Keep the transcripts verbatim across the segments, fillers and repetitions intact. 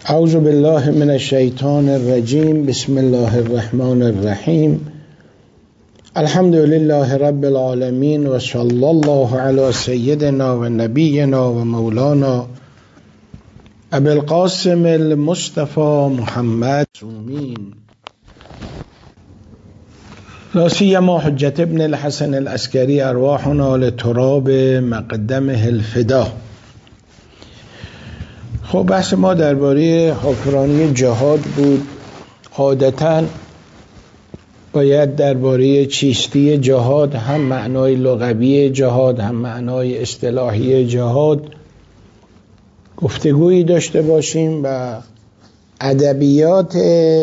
اعوذ بالله من الشیطان الرجیم. بسم الله الرحمن الرحیم. الحمد لله رب العالمین و صلی الله علی سیدنا و نبینا و مولانا ابی القاسم المصطفى محمد امین. لا سیما حجت ابن الحسن العسکری ارواحنا لتراب مقدمه الفدا. خب بحث ما درباره حکمرانی جهاد بود. عادتاً باید درباره چیستی جهاد، هم معنای لغوی جهاد هم معنای اصطلاحی جهاد، گفتگویی داشته باشیم و ادبیات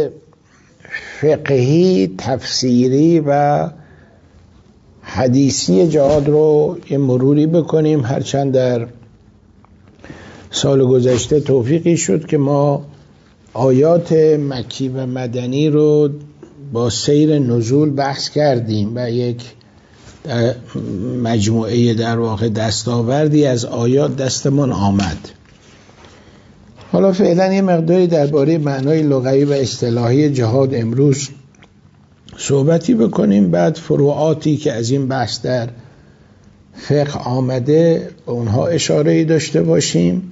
فقهی، تفسیری و حدیثی جهاد رو یه مروری بکنیم. هرچند در سال گذشته توفیقی شد که ما آیات مکی و مدنی رو با سیر نزول بحث کردیم و یک مجموعه در واقع دستاوردی از آیات دستمون آمد. حالا فعلا یه مقداری درباره معنای لغوی و اصطلاحی جهاد امروز صحبتی بکنیم، بعد فروعاتی که از این بحث در فقه آمده به اونها اشاره‌ای داشته باشیم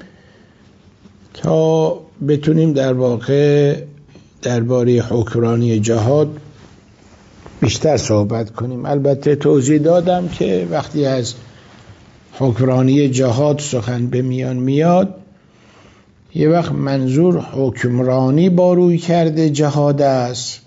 تا بتونیم در واقع درباره حکمرانی جهاد بیشتر صحبت کنیم. البته توضیح دادم که وقتی از حکمرانی جهاد سخن به میان میاد، یه وقت منظور حکمرانی با روی کرده جهاد است،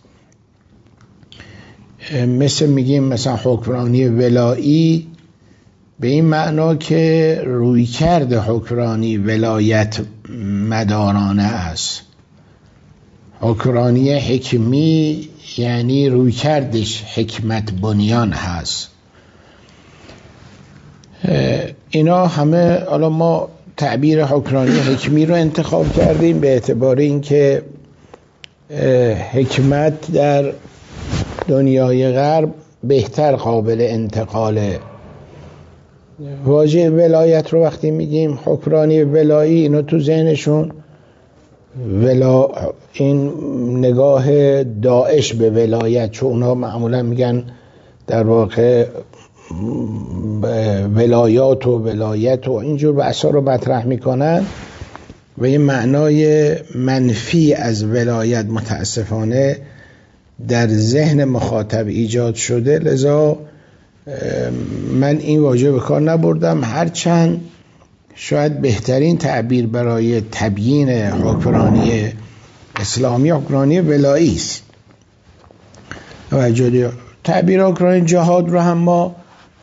مثل میگیم مثلا حکمرانی ولایی، به این معنا که روی کرده حکمرانی ولایت مدارانه است. حکمرانی حکمی یعنی روی کردش حکمت بنیان هست. اینا همه، حالا ما تعبیر حکمرانی حکمی رو انتخاب کردیم به اعتبار اینکه حکمت در دنیای غرب بهتر قابل انتقاله. واژه ولایت رو وقتی میگیم حکمرانی ولایی، اینو تو ذهنشون ولا این نگاه داعش به ولایت، چون اونا معمولا میگن در واقع ولایات و ولایت و اینجور بحثا رو مطرح میکنن و این معنای منفی از ولایت متاسفانه در ذهن مخاطب ایجاد شده. لذا من این واژه به کار نبردم، هرچند شاید بهترین تعبیر برای تبیین حکمرانی اسلامی حکمرانی ولایی است. تعبیر حکمرانی جهاد رو هم ما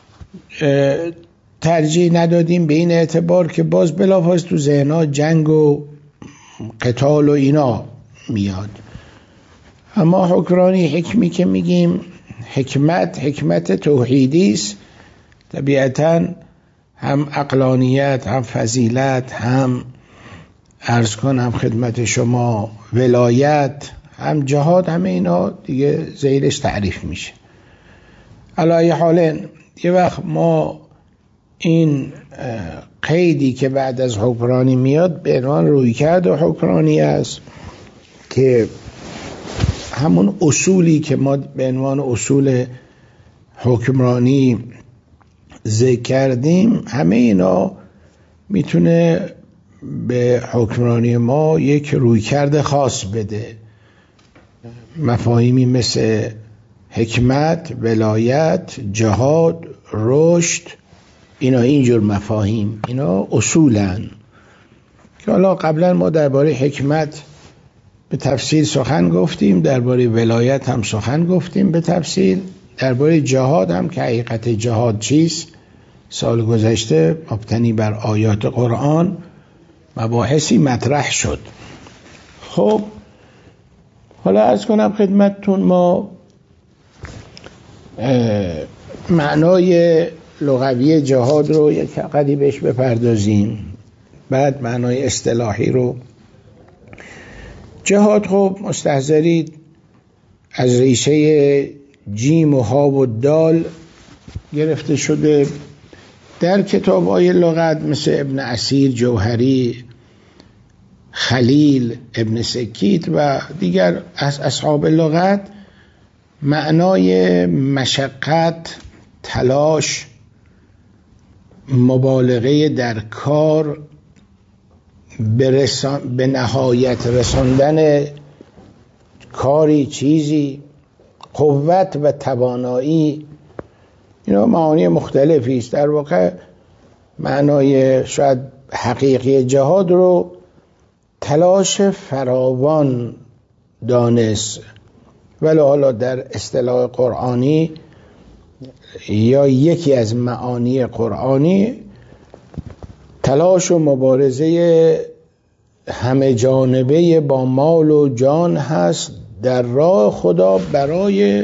ترجیح ندادیم به این اعتبار که باز بلافاصله تو ذهن‌ها جنگ و قتال و اینا میاد. اما حکمرانی حکمی که میگیم، حکمت حکمت توحیدی است. طبیعتاً هم عقلانیت، هم فضیلت، هم عرض کنم خدمت شما ولایت، هم جهاد، همه اینا دیگه زیرش تعریف میشه. علی حال یه وقت ما این قیدی که بعد از حکمرانی میاد به عنوان رویکرد حکمرانی است که همون اصولی که ما به عنوان اصول حکمرانی ذکر کردیم، همه اینا میتونه به حکمرانی ما یک رویکرد خاص بده. مفاهیمی مثل حکمت، ولایت، جهاد، رشد، اینا اینجور مفاهیم، اینا اصولن که حالا قبلا ما درباره حکمت به تفصیل سخن گفتیم، درباره ولایت هم سخن گفتیم به تفصیل، درباره جهاد هم که حقیقت جهاد چیست سال گذشته مبتنی بر آیات قرآن مباحثی مطرح شد. خب حالا عرض کنم خدمتتون، ما معنای لغوی جهاد رو یک قدری بهش بپردازیم، بعد معنای اصطلاحی رو. جهاد خب مستحضرید از ریشه جیم و ها و دال گرفته شده. در کتاب‌های لغت مثل ابن اسیر، جوهری، خلیل، ابن سکیت و دیگر از اصحاب لغت معنای مشقت، تلاش، مبالغه در کار، به, رسان... به نهایت رساندن کاری، چیزی، قوت و توانایی، اینا معانی مختلفی است. در واقع معنای شاید حقیقی جهاد رو تلاش فراوان دانست، ولی حالا در اصطلاح قرآنی یا یکی از معانی قرآنی تلاش و مبارزه همه جانبه با مال و جان هست در راه خدا برای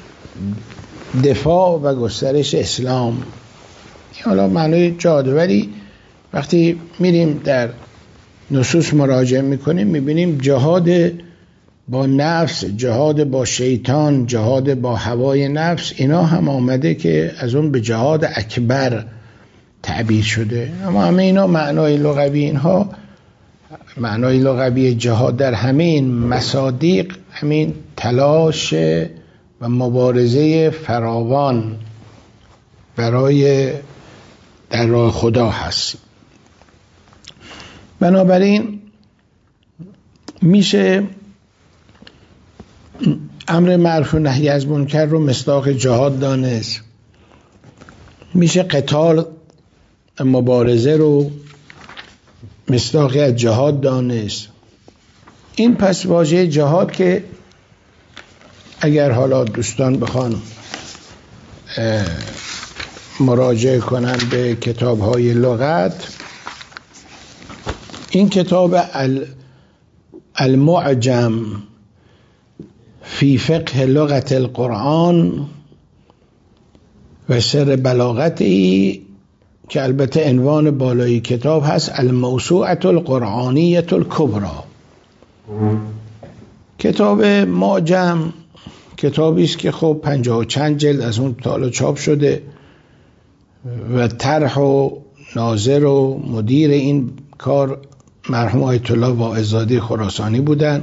دفاع و گسترش اسلام. حالا معنی جهاد، ولی وقتی میریم در نصوص مراجعه میکنیم میبینیم جهاد با نفس، جهاد با شیطان، جهاد با هوای نفس، اینا هم آمده که از اون به جهاد اکبر تعبیر شده. اما همه اینا معنای لغوی، اینها معنای لغوی جهاد در همه این مصادیق همین تلاش و مبارزه فراوان برای در راه خدا هست. بنابراین میشه امر معروف و نهی از منکر رو مصداق جهاد دانست، میشه قتال، مبارزه رو مصداقی از جهاد دانست. این پس واژه جهاد که اگر حالا دوستان بخوان مراجعه کنن به کتاب‌های لغت، این کتاب المعجم فی فقه لغت القرآن و سر بلاغتی که البته عنوان بالای کتاب هست الموسوعة القرآنیة الکبری، کتاب معجم کتابی است که خب پنجاه و چند جلد از اون تا چاپ شده و طرح و ناظر و مدیر این کار مرحوم آیت الله واعظ‌زاده خراسانی بودن.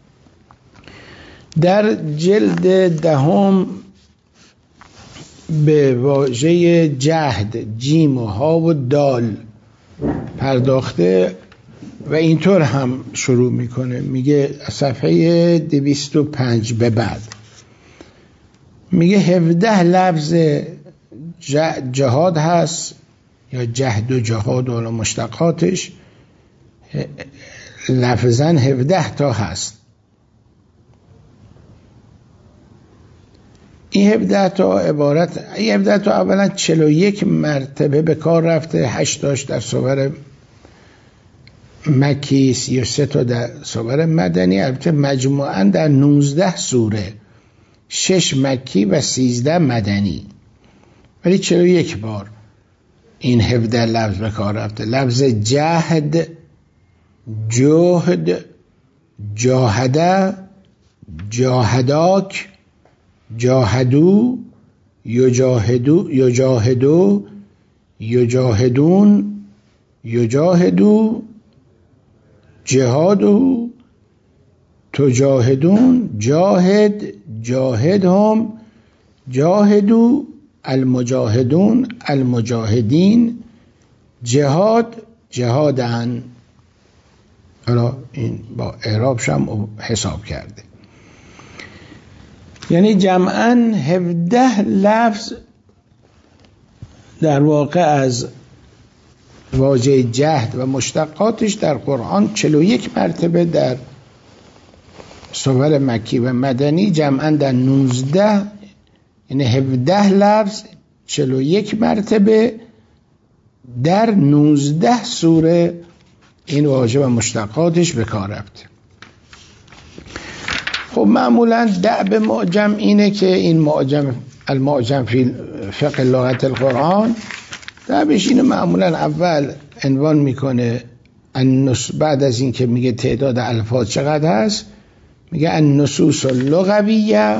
در جلد دهم به واژه جهد، جیم و ها و دال پرداخته و اینطور هم شروع میکنه، میگه صفحه دویست و پنج به بعد میگه هفده لفظ جهاد هست یا جهد و جهاد و مشتقاتش، لفظاً هفده تا هست. این هفده تا عبارت این هفده تا اولا چهل و یک مرتبه به کار رفته، هشتاش در سور مکی، سی و سه تا در سور مدنی، البته مجموعاً در نوزده سوره، شش مکی و سیزده مدنی، ولی چهل و یک بار این هفده لفظ به کار رفته. لفظ جهد، جهد، جاهده، جاهداک، جاهدو، یجاهدو، یجاهدو، یجاهدون، یجاهدو، جهادو، تجاهدون، جاهد، جاهدهم، جاهدو، المجاهدون، المجاهدین، جهاد، جهادن. حالا این با اعرابش هم حساب کرده، یعنی جمعاً هفده لفظ در واقع از واژه جهد و مشتقاتش در قرآن چهل و یک مرتبه در سور مکی و مدنی، جمعاً در نوزده، یعنی هفده لفظ چهل و یک مرتبه در نوزده سوره این واژه و مشتقاتش به کار رفته. خب معمولا دأب معجم اینه که این معجم المعجم فی فقه لغت القرآن، دأبش اینه معمولا اول عنوان میکنه النص، بعد از این که میگه تعداد الفاظ چقدر هست میگه النصوص اللغویه،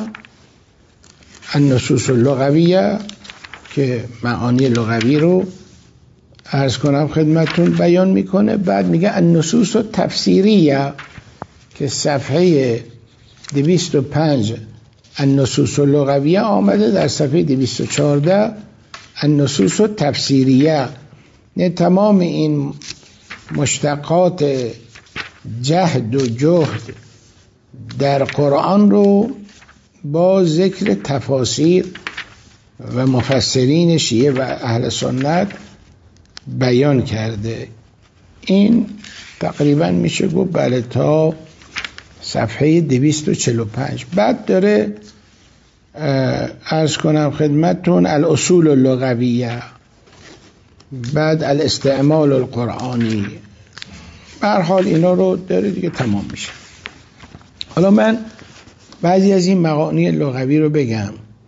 النصوص اللغویه که معانی لغوی رو عرض کنم خدمتون بیان میکنه. بعد میگه النصوص التفسیریه که صفحه دویست و پنج النصوص اللغویه آمده، در صفحه دویست و چهارده النصوص التفسیریه. نه تمام این مشتقات جهد و جهد در قرآن رو با ذکر تفاسیر و مفسرین شیعه و اهل سنت بیان کرده. این تقریبا میشه گفت بله تا صفحه دویست و چهل و پنج. بعد داره عرض کنم خدمتون الاصول اللغویه، بعد الاستعمال القرآنی. به هر حال اینا رو داره دیگه، تمام میشه. حالا من بعضی از این معانی لغوی رو بگم.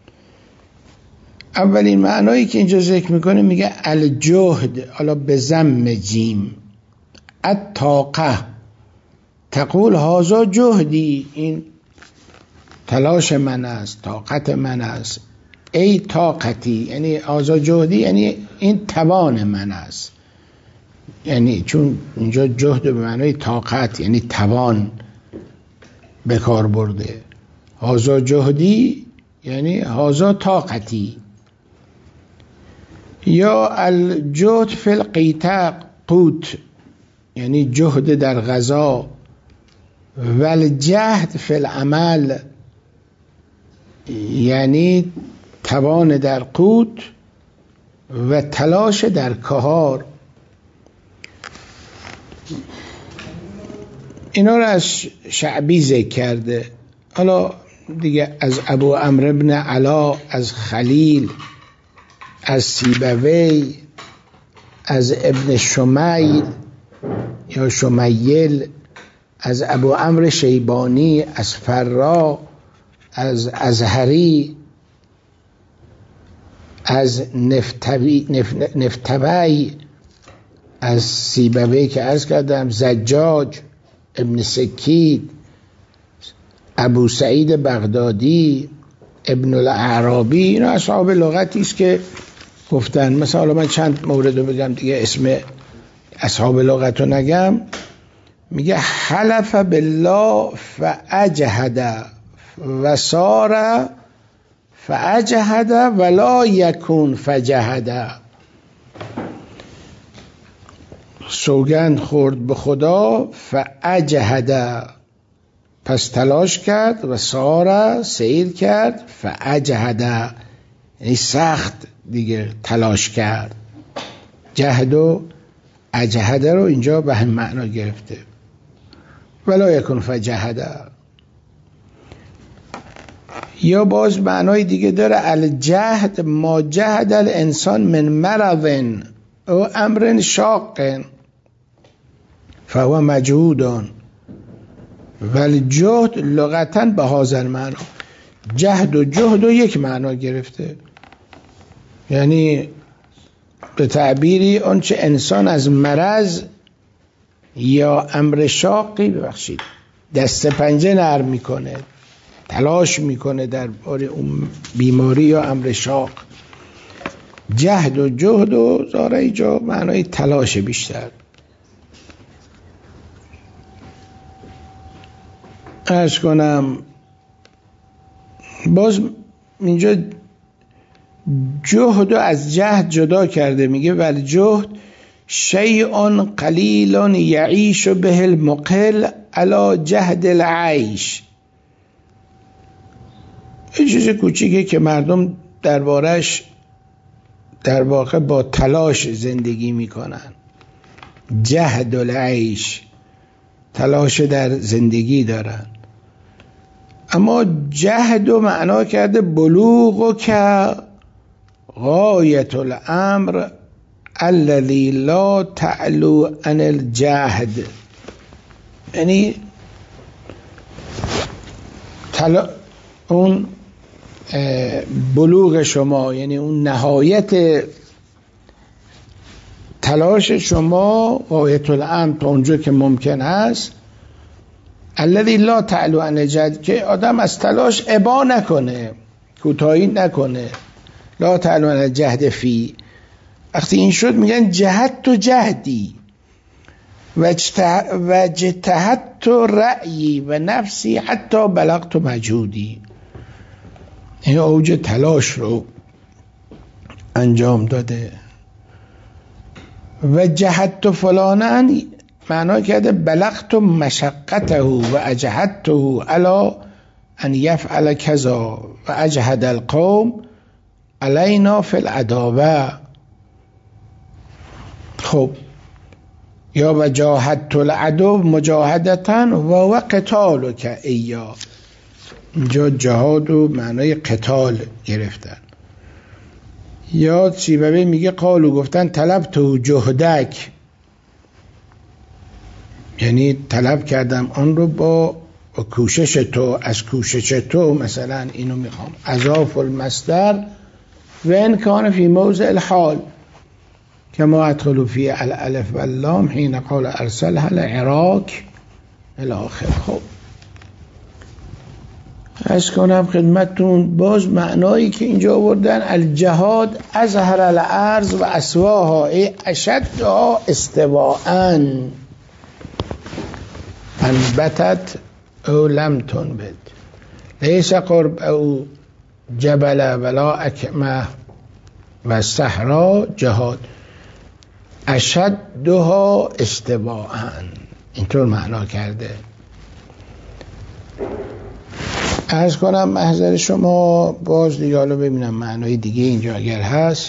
اولین معنایی که اینجا ذکر میکنه میگه الجهد، حالا به ضم جیم، الطاقه، تقول هازا جهدی، این تلاش من است، طاقت من است. ای طاقتی، یعنی هازا جهدی یعنی این توان من است. یعنی چون اینجا جهد به معنای طاقت یعنی توان به کار برده. هازا جهدی یعنی هازا طاقتی. یا الجهد فی القیتاق، قوت یعنی جهد در غذا. و الجهد فی العمل یعنی توان در قوت و تلاش در کار. اینا رو از شعبی ذکر کرده. حالا دیگه از ابو عمرو بن علا، از خلیل، از سیبوی، از ابن شمیل یا شمیل، از ابو عمرو شیبانی، از فرا، از ازهری، از نفتوی, نف... نفتوی، از سیبوی که عرض کردم، زجاج، ابن سکید، ابو سعید بغدادی، ابن الاعرابی. اینا اصحاب لغتی است که گفتن. مثلا من چند مورد رو بگم دیگه، اسم اصحاب لغت رو نگم. میگه حلف بالله فاجهد و سار فاجهد ولا یکون فجهد. سوگند خورد به خدا، فاجهد پس تلاش کرد، و سار سیر کرد، فاجهد یعنی سخت دیگه تلاش کرد. جهد و اجهد رو اینجا به هم معنا گرفته. ولا یکون فجهد. یا باز معنای دیگه داره الجهد ما جهد الانسان من مرض او امر شاق فهو مجهود. ولی جهد لغتاً به هازن معنا. جهد و جهد و یک معنا گرفته، یعنی به تعبیری آنچه انسان از مرض یا امر شاقی ببخشید دست پنجه نرم میکنه، تلاش میکنه در باره اون بیماری یا امر شاق. جهد و جهد و زاره اینجا معنای تلاش بیشتر. عرض کنم باز اینجا جهد از جهد جدا کرده. میگه ولی جهد شیء قلیل یعیش به المقل علی جهد العیش. این چیز کوچیکه که مردم دربارش در واقع با تلاش زندگی میکنن. جهد العیش، تلاش در زندگی دارن. اما جهد و معنا کرده بلوغ و که غایت الامر الذی لا تعلو عن الجهد، یعنی تلا... اون بلوغ شما، یعنی اون نهایت تلاش شما، غایت الامر تا اونجا که ممکن است، الذی لا تعلو عن الجهد، که آدم از تلاش ابا نکنه، کوتاهی نکنه. لا تعلو عن الجهد فی، وقتی این شد میگن جهدت جهدی و اجتهدت رأیی و نفسی حتی بلغت مجهودی. این اوج تلاش رو انجام داده. و جهدت فلانن معنا کرده بلغت مشقته و اجهدته علی ان یفعل کذا و اجهد القوم علینا فی العداوه. خب یا و جاهدت العدو مجاهدتن و و قتالک ایا. اینجا جهاد و معنای قتال گرفتن. یا سیبوی میگه قالو گفتن طلب تو جهدک، یعنی طلب کردم آن رو با کوشش تو، از کوشش تو مثلا اینو میخوام. اضاف المصدر و ان کان فی موضع الحال کما ادخلوا فی الالف واللام حين قال ارسلها العراق الاخر. خب از کنم خدمتون باز معنایی که اینجا آوردن الجهاد اظهر الارض و اسواها ای اشدها استواءا انبتت او لم تنبت لیس قرب او جبل ولا اکمه و صحرا جهاد اشدها استواءا. اینطور معنا کرده. عرض کنم محضر شما باز دیگه حالا ببینم معنای دیگه اینجا اگر هست.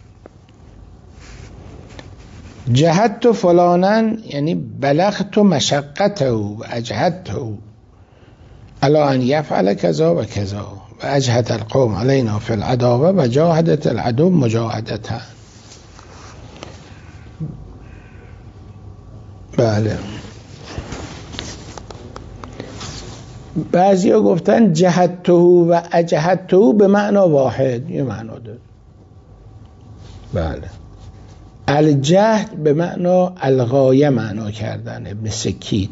جهدت فلانن یعنی بلغت مشقته و اجهدته علی ان یفعل کذا و کذا و اجهد القوم علینا فی العداوه و جاهدت العدو مجاهدتن. بله. بعضی ها گفتن جهدته و اجهدته به معنا واحد، یه معنا داره. بله. الجهد به معنا الغایه معنا کردن. ابن سکیت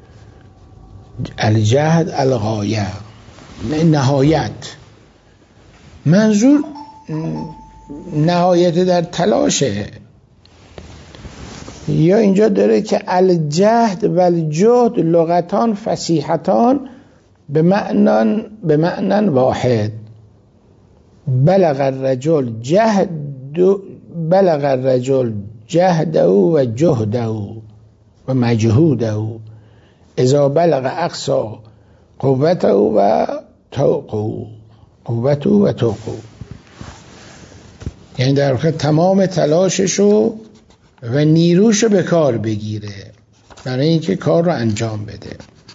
الجهد الغایه نهایت، منظور نهایت در تلاشه. یا اینجا داره که الجهد و الجهد لغتان فصیحتان به معنی به معنی واحد. بلغ الرجل جهد بلغ الرجل جهده و جهده و مجهوده اذا بلغ اقصى قوته و توقه قوته و توقه، یعنی در واقع تمام تلاششو و نیروشو به کار بگیره برای اینکه کار رو انجام بده.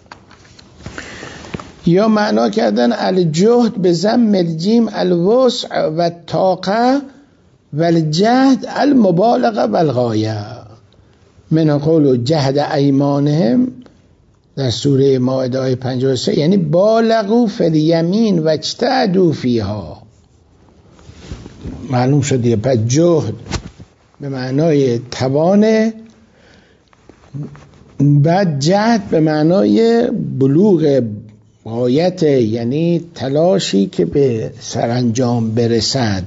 یا معنا کردن الجهد به ضم الجیم الوسع و طاقه و الجهد المبالغه و الغایه. من قول جهد ایمانهم در سوره مائده آیه پنجاه و سه، یعنی بالغوا فی الیمین و اجتهدوا فیها. معلوم شد دیگه. پس جهد به معنای توانه، بعد جهد به معنای بلوغ غایت، یعنی تلاشی که به سرانجام برسد.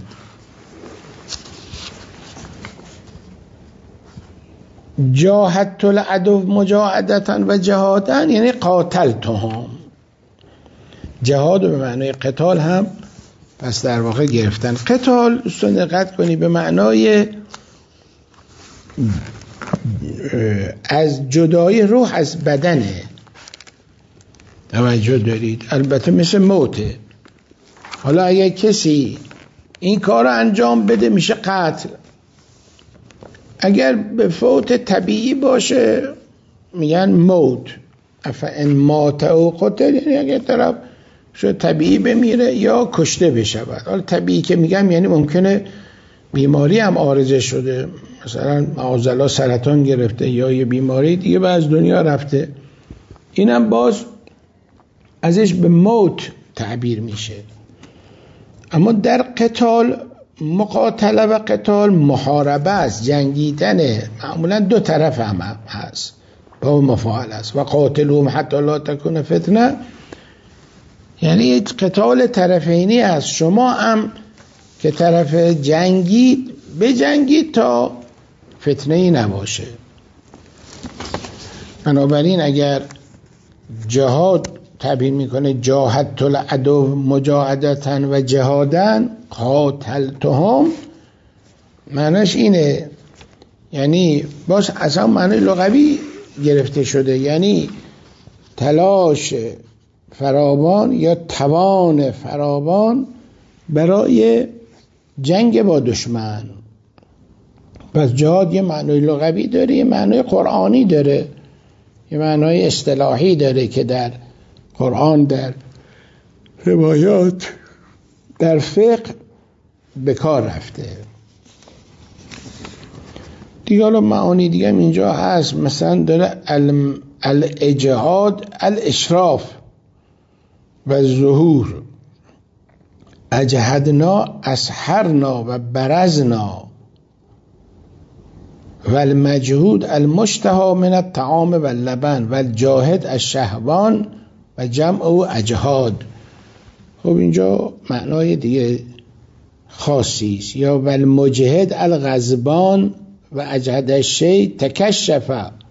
جاهدت العدو مجاهدتن و جهادن یعنی قاتلتهم. جهاد به معنای قتال هم پس در واقع گرفتن. قتال دوستان دقت کنی به معنای از جدای روح از بدنه. توجه دارید؟ البته مثل موته. حالا اگه کسی این کار رو انجام بده میشه قتل. اگر به فوت طبیعی باشه میگن موت. افعن مات او قتل، یعنی اگر طرف شد طبیعی بمیره یا کشته بشود. حالا طبیعی که میگم یعنی ممکنه بیماری هم عارضه شده، مثلا معاذالله سرطان گرفته یا یه بیماری دیگه و از دنیا رفته، اینم باز ازش به موت تعبیر میشه. اما در قتال مقاتله و قتال محاربه است، جنگیدنه، معمولا دو طرف هم هست با مفاعل است. و قاتلهم حتی لا تکون فتنه، یعنی قتال طرفینی است. شما هم که طرف جنگی بجنگید تا فتنه‌ای نباشه. بنابراین اگر جهاد تعبیر میکنه جاهدت العدو مجاهدتن و جهادن قاتلتهم، معنیش اینه، یعنی باز اصلا معنی لغوی گرفته شده، یعنی تلاش فراوان یا توان فراوان برای جنگ با دشمن. پس جهاد یه معنی لغوی داره، یه معنی قرآنی داره، یه معنی اصطلاحی داره که در قرآن، در روایات، در فقه به کار رفته. دیگه حالا معانی دیگه اینجا هست، مثلا داره الاجهاد الاشراف و ظهور، اجهدنا اسحرنا و برزنا و المجهود المشتهى من الطعام و اللبن و الجاهد الشهوان و جمع او اجهاد. خب اینجا معنای دیگه خاصی است. یا و المجهد الغضبان و اجهد الشی تکشف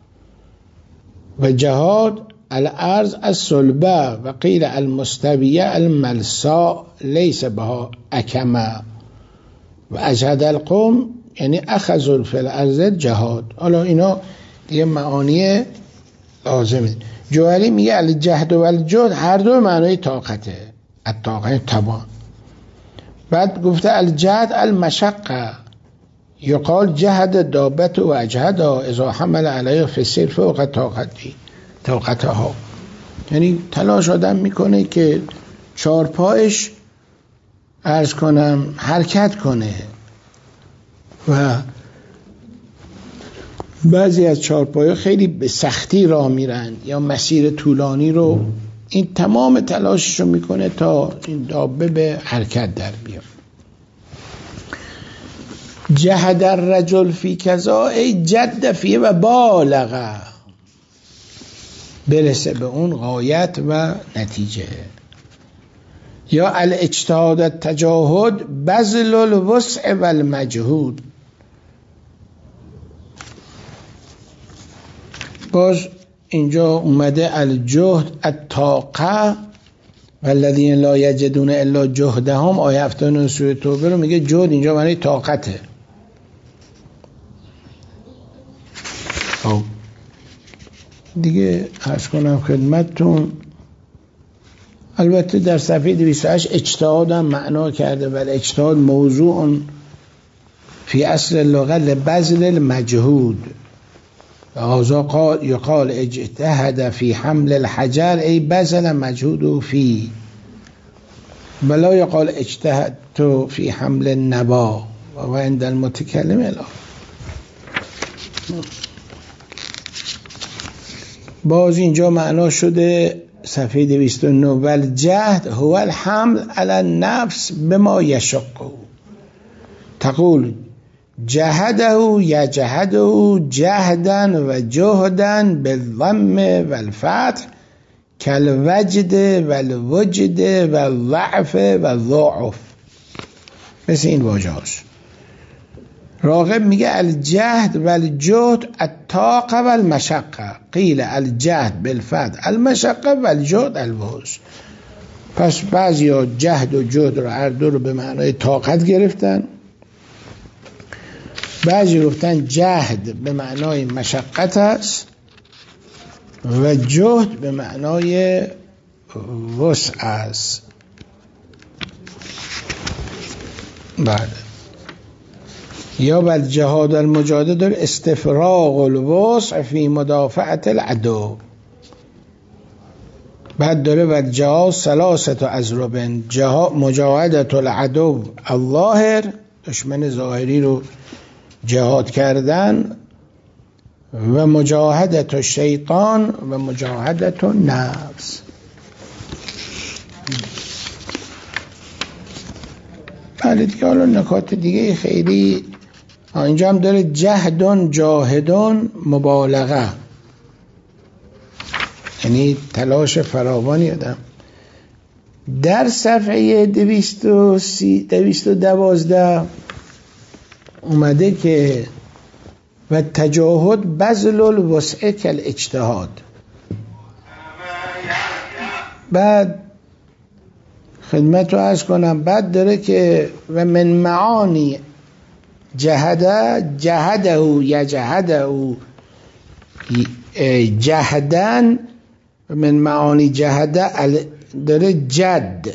و جهاد الارض الصلبه و قیل المستویه الملساء لیس بها اکمه و اجهد القوم یعنی اخذوا فی الارض جهاد. حالا اینا دیگه معانی لازمه. جوهری میگه الجهد و الجهد هر دو معنای طاقته، الطاقه توان. بعد گفته الجهد المشقه، یقال جهد دابت و اجهد اذا حمل علیه فسیر فوق طاقتی طاقتها، یعنی تلاش آدم میکنه که چارپایش عرض کنم حرکت کنه و بعضی از چارپایه خیلی به سختی راه میرن یا مسیر طولانی رو، این تمام تلاشش رو میکنه تا این دابه به حرکت در بیاد. جهد الرجل فی کذا ای جد فیه و بالغه، برسه به اون غایت و نتیجه. یا الاجتهاد التجاهد بذل الوسع و المجهود، باز اینجا اومده الجهد الطاقه والذین لا یجدون الا جهدهم، آیه هفتاد و نه سوره توبه رو میگه جهد اینجا معنی طاقته. خب دیگه عرض کنم خدمتتون، البته در صفحه دویست و هشت اجتهاد هم معنا کرده، ولی اجتهاد موضوع فی اصل اللغه لبذل المجهود، هذا قال یقال اجتهد فی حمل الحجر ای بذل مجهوده فی، بلا یقال اجتهد تو فی حمل النبا و عند المتکلم الا. باز اینجا معنا شده صفحه دویست و نه والجهد هو الحمل علی النفس بما یشقه، تقول جهده یجهده جهدا و جهدا بالضم والفتح کالوجد والوجد والضعف والضعف، مثل این واژه هاش. راغب میگه الجهد والجهد الطاقه والمشقه، قیل الجهد بالفتح المشقه والجهد الوسع. پس بعضی ها جهد و جهد رو هر دو رو به معنای طاقت گرفتن، بعضی گفتن جهد به معنای مشقت است و جهد به معنای وسع است. بله. یا بل جهاد المجاهده در استفراغ الوسع فی مدافعت العدو. بعد داره و جهاد ثلاثت ازربن، مجاهدت العدو الظاهر، دشمن ظاهری رو جهاد کردن، و مجاهدت الشیطان و مجاهدت النفس. بله دیگه حالا نکات دیگه خیلی اینجا هم داره جهدون جاهدون مبالغه، یعنی تلاش فراوانی آدم. در صفحه دویست و دوازده اومده که و تجاهد بذل الوسع کالاجتهاد. بعد خدمت رو عرض کنم، بعد داره که و من معانی جهده جهده یجهده جهدن، و من معانی جهده داره جد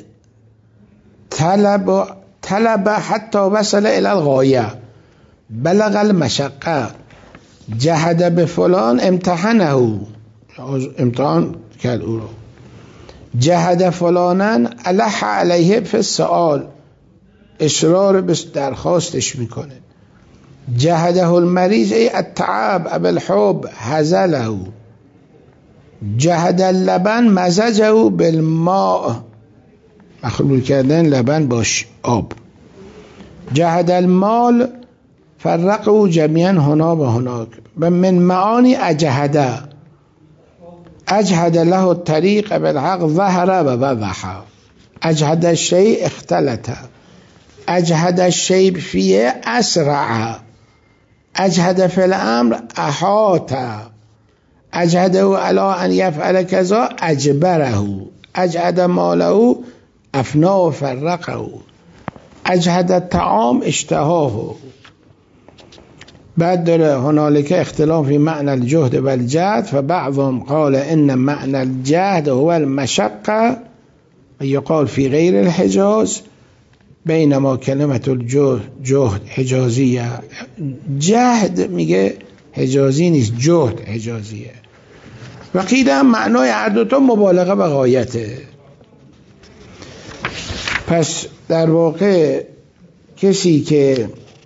طلب طلب حتی وصل الى الغایه بلغ المشقه جهده به فلان امتحنه، امتحان کرد او رو. جهده فلانن الح علیه فی السؤال، اصرار به درخواستش میکنه. جهده المریض ای التعب اب الحب هزله. جهد اللبن مزجه بالماء، مخلوط کردن لبن باش آب. جهد المال فرقه جمیعا هنا و هناک. و من معانی اجهده اجهد له الطریق بالحق ظهر و وضح. اجهد الشیء اختلط. اجهد الشیء فیه اسرع. اجهد فی الامر احاط. اجهده علی ان یفعل کذا اجبره. اجهد ماله افنا و فرقه. اجهد الطعام اشتهاه. بعد داره هنالک اختلاف فی معنی الجهد و الجهد، فبعضهم قال ان معنی الجهد هو المشقه و یقال فی غیر الحجاز، بینما کلمت الجهد جهد حجازیه. جهد میگه حجازی نیست، جهد حجازیه. و قیل هم معنای هر دوتا مبالغه و غایته. پس در واقع کسی که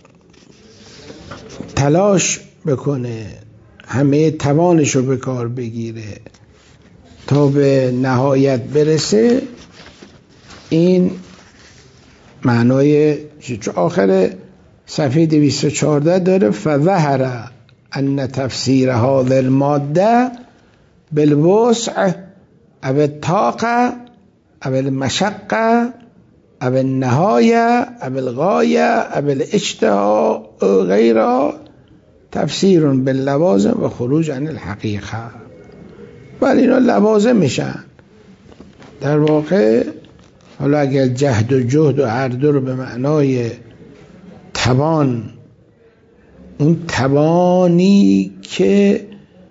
تلاش بکنه همه توانشو به کار بگیره تا به نهایت برسه، این معنای آخر صفحه دویست و چهارده داره فظهر ان تفسیر هذه الماده بالوسع او الطاقه او المشقه او النهایه او الغایه او الاجتهاد او غیره تفسیر باللوازم و خروج عن الحقیقه. ولی اینا لوازم میشن در واقع. حالا اگر جهد و جهد و هر دو رو به معنای توان، اون توانی که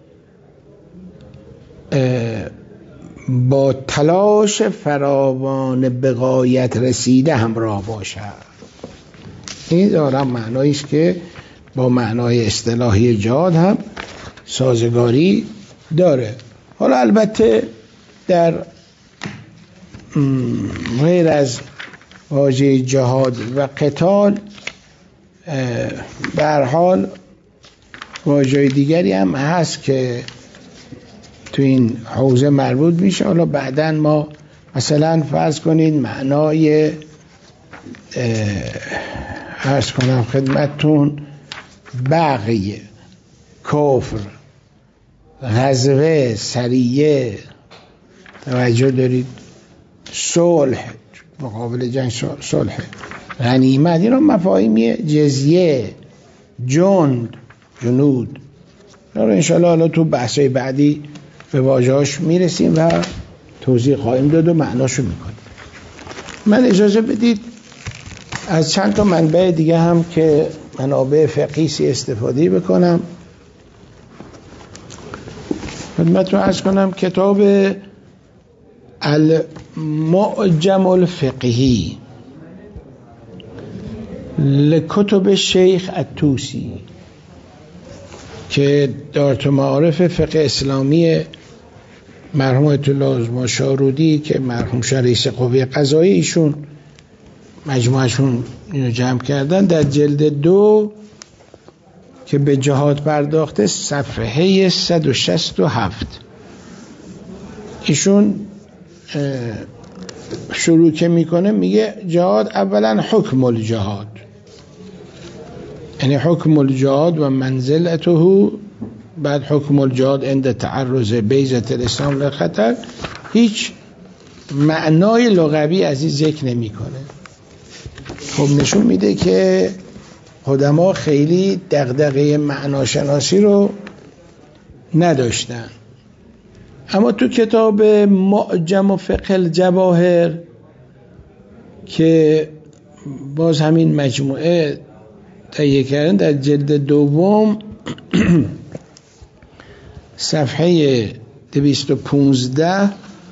با تلاش فراوان به غایت رسیده همراه باشد، این دارم معناییش که با معنای اصطلاحی جهاد هم سازگاری داره. حالا البته در غیر از واژه جهاد و قتال به هر حال واژه دیگری هم هست که تو این حوزه مربوط میشه. حالا بعداً ما مثلا فرض کنید معنای عرض کنم خدمتون بغی، کفر، غزوه، سریه، توجه دارید، صلح، مقابل جنگ صلح، غنیمت، اینا مفاهیمی جزیه، جند، جنود. اینا رو انشاءالله حالا تو بحثای بعدی به واژه‌هاش میرسیم و توضیح خواهیم داد و معناشو میکنیم. من اجازه بدید از چند تا منبع دیگه هم که منابع فقهی استفاده بکنم. خدمتتون عرض کنم کتاب المعجم الفقهی لکتب شیخ الطوسی که دارت معارف فقه اسلامی مرحوم آیت الله ماشارودی که مرحوم رئیس قوه قضاییه ایشون مجموعشون اینو جمع کردن در جلد دو که به جهاد پرداخته صفحه صد و شصت و هفت. ایشون شروع که میکنه میگه جهاد اولا حکم الجهاد، یعنی حکم الجهاد و منزلته، بعد حکم الجهاد عند تعرض بیضة الاسلام للخطر. هیچ معنای لغوی از این ذکر نمیکنه. خب نشون میده که قدما خیلی دغدغه معناشناسی رو نداشتن. اما تو کتاب معجم و فقه الجواهر که باز همین مجموعه تهیه کردن، در جلد دوم صفحه دویست و پونزده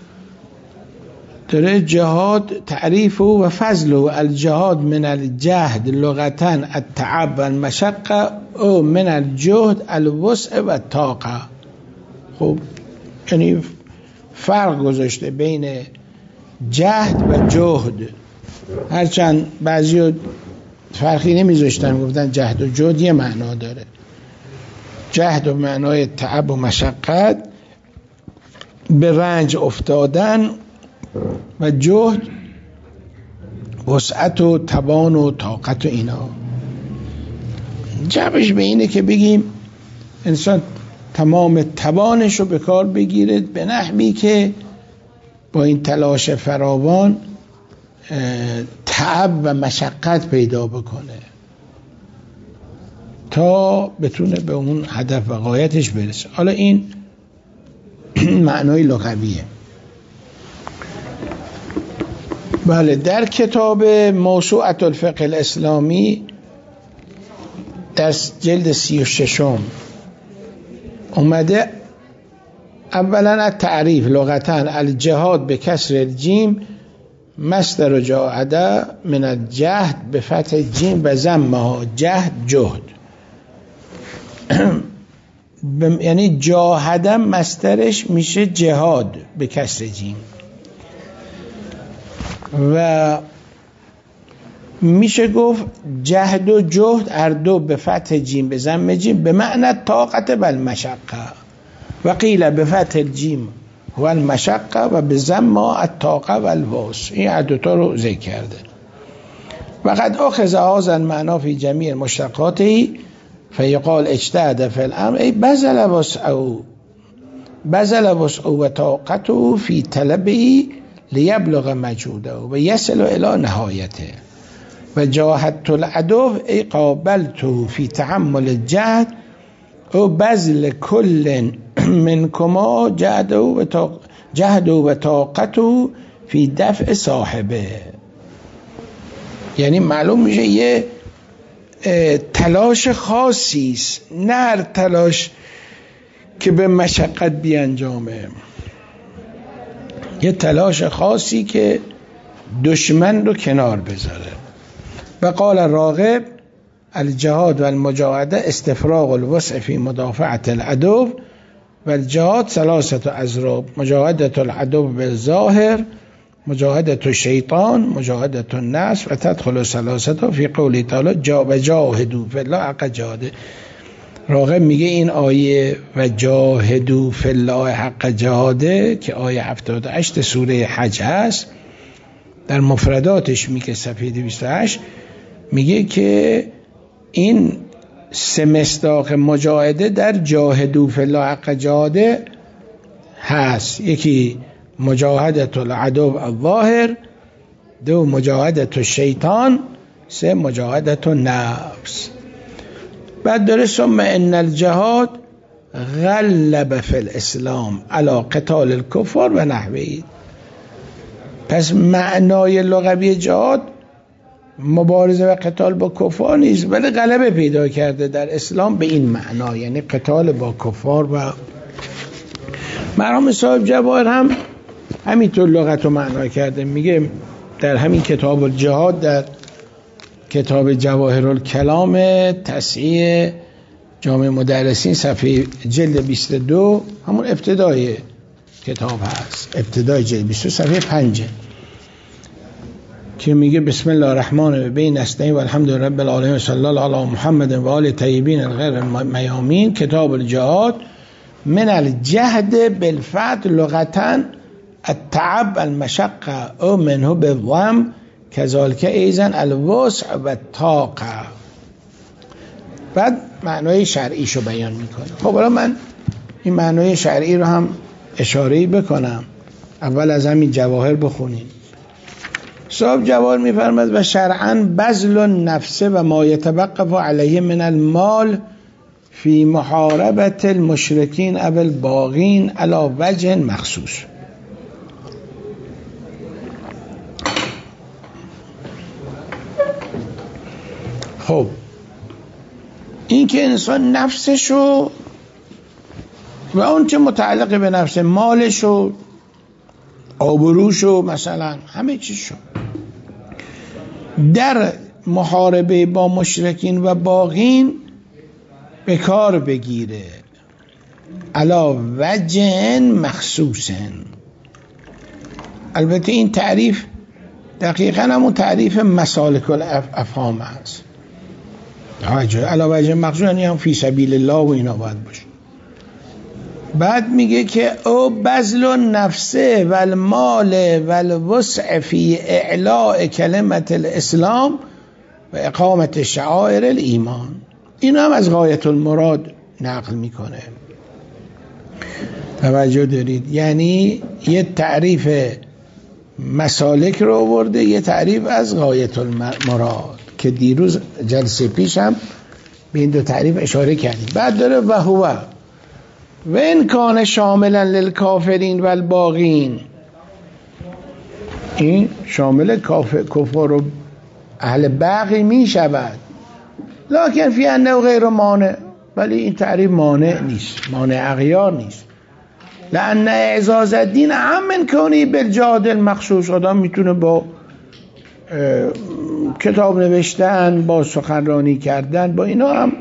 داره جهاد تعریف و فضل و الجهاد من الجهد لغتا التعب و المشقه او من الجهد الوسع و الطاقه. خب یعنی فرق گذاشته بین جهد و جهد، هرچند بعضی فرقی نمیذاشتن، گفتن جهد و جهد یه معنا داره. جهد و معنای تعب و مشقت، به رنج افتادن، و جهد وسعت و توان و طاقت و اینا. جبش به اینه که بگیم انسان تمام توانش رو به کار بگیره به نحوی که با این تلاش فراوان تعب و مشقت پیدا بکنه تا بتونه به اون هدف و غایتش برسه. حالا این معنای لغویه. بله، در کتاب موسوعة الفقه الاسلامی در جلد سی و ششم اومده اولا التعریف لغتا الجهاد به کسر الجیم مصدر جاهده من الجهد به فتح جیم و ضمها جهد جهد یعنی جاهده مصدرش میشه جهاد به کسر جیم، و میشه گفت جهد و جهد هر دو به فتح جیم به ضم جیم به معنی طاقت و المشقه، و قیل به فتح الجیم و المشقه و به ضم الطاقه و الوسع. این هر دوتا رو ذکر کرده. و قد اخذ هذا المعنی فی جمیع مشتقاته فیقال اجتهد فی الامر ای بذل وسعه بذل وسعه و طاقته فی طلبه لیبلغ مجهوده و یصل الی نهایته. و جاهدت العدو ای قابلته فی تحمل الجهد او بذل کل منکما جهده و جهده و طاقته فی دفع صاحبه. یعنی معلوم میشه یه تلاش خاصی است، نه هر تلاش که به مشقت بیانجامه، یه تلاش خاصی که دشمن رو کنار بذاره. و قال راغب الجهاد و المجاهده استفراغ الوسع فی مدافعت العدو و الجهاد ثلاثه اضراب مجاهدت العدو بالظاهر مجاهدت الشیطان مجاهدت النفس و تدخل ثلاثه فی قولی تعالی جا و جاهدوا فی الله حق جهاده. راغب میگه این آیه و جاهدوا فی الله حق جهاده که آیه هفتاد و هشت سوره حج هست، در مفرداتش میگه صفحه دویست و هشت میگه که این سه مصداق مجاهده در جاهدوا فی الله حق جهاده هست. یکی مجاهدت العدو الظاهر، دو مجاهدت الشیطان، سه مجاهدت النفس. بعد داره ثم ان الجهاد غلب فی الاسلام علی قتال الکفار و نحوی. پس معنای لغوی جهاد مبارزه و قتال با کفار نیست، ولی غلبه پیدا کرده در اسلام به این معنا، یعنی قتال با کفار. و مرحوم صاحب جواهر هم همینطور لغت و معنا کرده. میگه در همین کتاب الجهاد در کتاب جواهر الکلام تصحیح جامع مدرسین صفحه جلد بیست و دو همون ابتدای کتاب هست، ابتدای جلد بیست و دو صفحه پنج که میگه بسم الله الرحمن الرحیم نستعین و الحمدلله رب العالمین و صلی الله علی محمد و آل طیبین الغیر میامین. کتاب الجهاد من الجهد بالفتح لغتا التعب المشقه او منه بالضم کذالک ایزن الوسع و الطاقه. بعد معنای شرعیشو بیان میکنه. خب حالا من این معنای شرعی رو هم اشاره‌ای بکنم. اول از همین جواهر بخونیم. صاحب جواب میفرماد و شرعاً بذل النفس و ما یتوقف علیه من المال فی محاربت المشرکین او الباغین علی وجه مخصوص. خب این که انسان نفسشو و اون چه متعلق به نفس، مالشو، آبروشو، مثلا همه چیزشو در محاربه با مشرکین و باغین به کار بگیره علا وجه مخصوص. البته این تعریف دقیقاً همون تعریف مسالک الافهام هست. علا وجه مخصوص یعنی هم فی سبیل الله و اینا باید باشه. بعد میگه که او بذل النفس و المال و الوسع فی اعلاء کلمت الاسلام و اقامت شعائر الایمان. این هم از غایت المراد نقل میکنه. توجه دارید؟ یعنی یه تعریف مسالک رو آورده، یه تعریف از غایت المراد که دیروز جلسه پیش هم به این دو تعریف اشاره کردیم. بعد داره و هو و این کان شاملا للکافرین و الباغین، این شامل کفار و اهل باغی می شود، لکن فی انه غیر مانع، ولی این تعریف مانع نیست، مانع اغیار نیست. لأن اعزاز الدین اهم من کونی بالجهاد المخصوص. آدم میتونه با کتاب نوشتن، با سخنرانی کردن، با اینا هم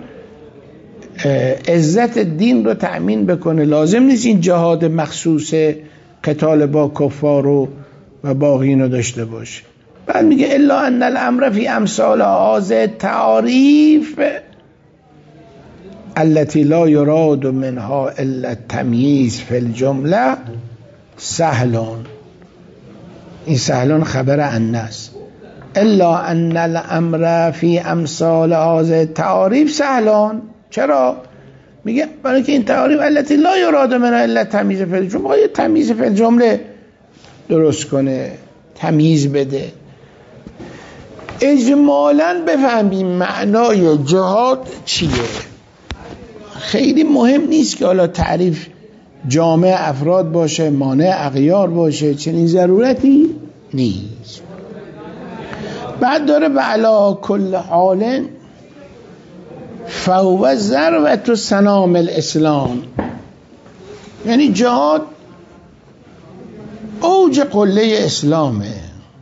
عزت دین رو تأمین بکنه. لازم نیست این جهاد مخصوص قتال با کفار و و باغین رو داشته باشه. بعد میگه الا ان الامر فی امثال هذه التعاریف التي لا يراد منها الا التمییز فی الجمله سهلون. این سهلون خبر ان است. الا ان الامر فی امثال هذه التعاریف سهلون. چرا؟ میگه برای که این تعاریف التي لا يراد منها الا التمییز فی الجمله، میخواد تمییز فی الجمله درست کنه، تمییز بده. اجمالاً بفهمیم معنای جهاد چیه. خیلی مهم نیست که حالا تعریف جامع افراد باشه، مانع اغیار باشه، چنین ضرورتی نیست. بعد داره و علی کل حال فهو ذروة سنام الاسلام، یعنی جهاد اوج قله اسلامه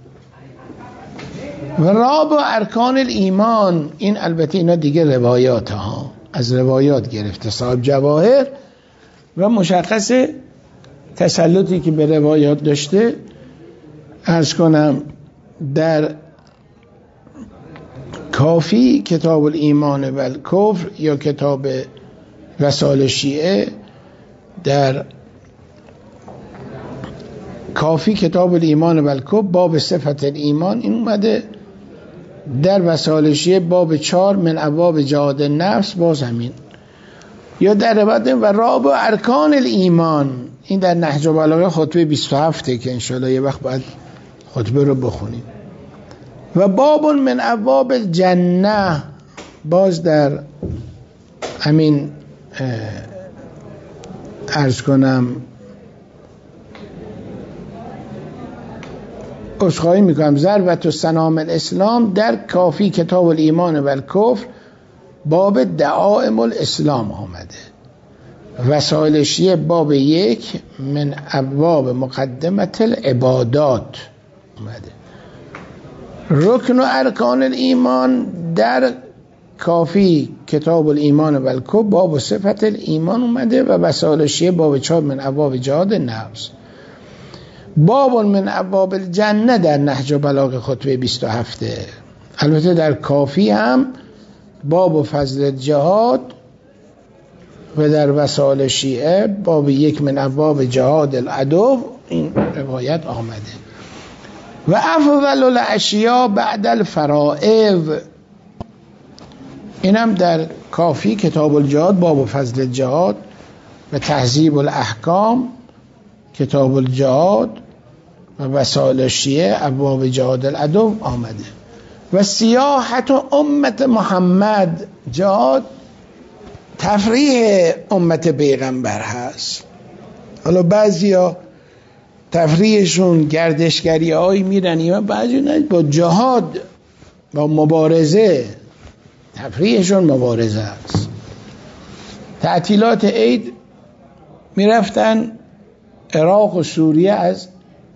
و راب ارکان الایمان. این البته اینا دیگه روایات ها، از روایات گرفته صاحب جواهر و مشخص تسلطی که به روایات داشته. عرض کنم در کافی کتاب الایمان و الکفر یا کتاب رسائل شیعه، در کافی کتاب الایمان و الکفر باب صفت الایمان این اومده، در رسائل شیعه باب چهار من ابواب جهاد نفس باز همین، یا در روایت و راب و ارکان الایمان این در نهج البلاغه خطبه بیست و هفت که انشاءالله یه وقت باید خطبه رو بخونیم. و باب من ابواب الجنه باز در همین عرض کنم عذرخواهی میکنم ذروة السنام الاسلام در کافی کتاب الایمان و الکفر باب دعائم الاسلام آمده. رسائل شیعه باب یک من ابواب مقدمت العبادات آمده. رکن و ارکان الایمان در کافی کتاب الایمان و الکفر باب صفت الایمان اومده و رسائل شیعه باب چهار من ابواب جهاد نفس. باب من ابواب الجنه در نهج البلاغه خطبه بیست و هفت. البته در کافی هم باب فضل جهاد و در رسائل شیعه باب یک من ابواب جهاد العدو این روایت آمده. و افضل الاشیاء بعد الفرائض اینم در کافی کتاب الجهاد باب فضل الجهاد و تهذیب الاحکام کتاب الجهاد و وسائل شیعه ابواب جهاد العدو آمده و سیاحت امت محمد جهاد تفریح امت پیغمبر هست. حالا بعضیا تفریحشون گردشگری هایی میرن و بعضی نه، با جهاد با مبارزه تفریحشون مبارزه است. تعطیلات عید میرفتن عراق و سوریه از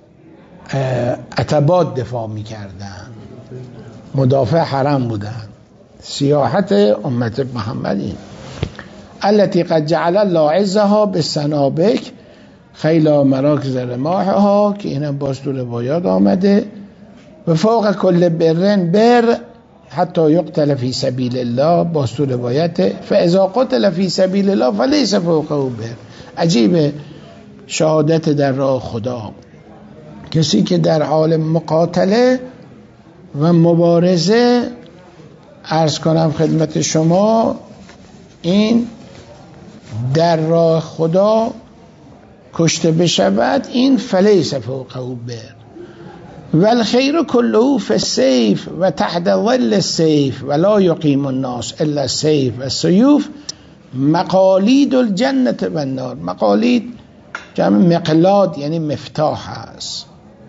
عتبات دفاع میکردن، مدافع حرم بودن. سیاحت امت محمدین التي قد جعل الله عزها بالسنابک خیلا مراکز رماحها، که اینم باز تو روایات آمده. و فوق کل برن بر حتی یقتل فی سبیل الله، باز تو روایت فاذا قتل فی سبیل الله فلیس فوقه بر. عجیبه شهادت در راه خدا، کسی که در حال مقاتله و مبارزه، عرض کنم خدمت شما، این در راه خدا کشته بشود، این فلیس فوقه بر. والخیر كله في السيف و تحت ظل السيف ولا يقيم الناس الا السيف والسيوف مقاليد الجنة والنار. مقاليد جمع مقلاد یعنی مفتاح است.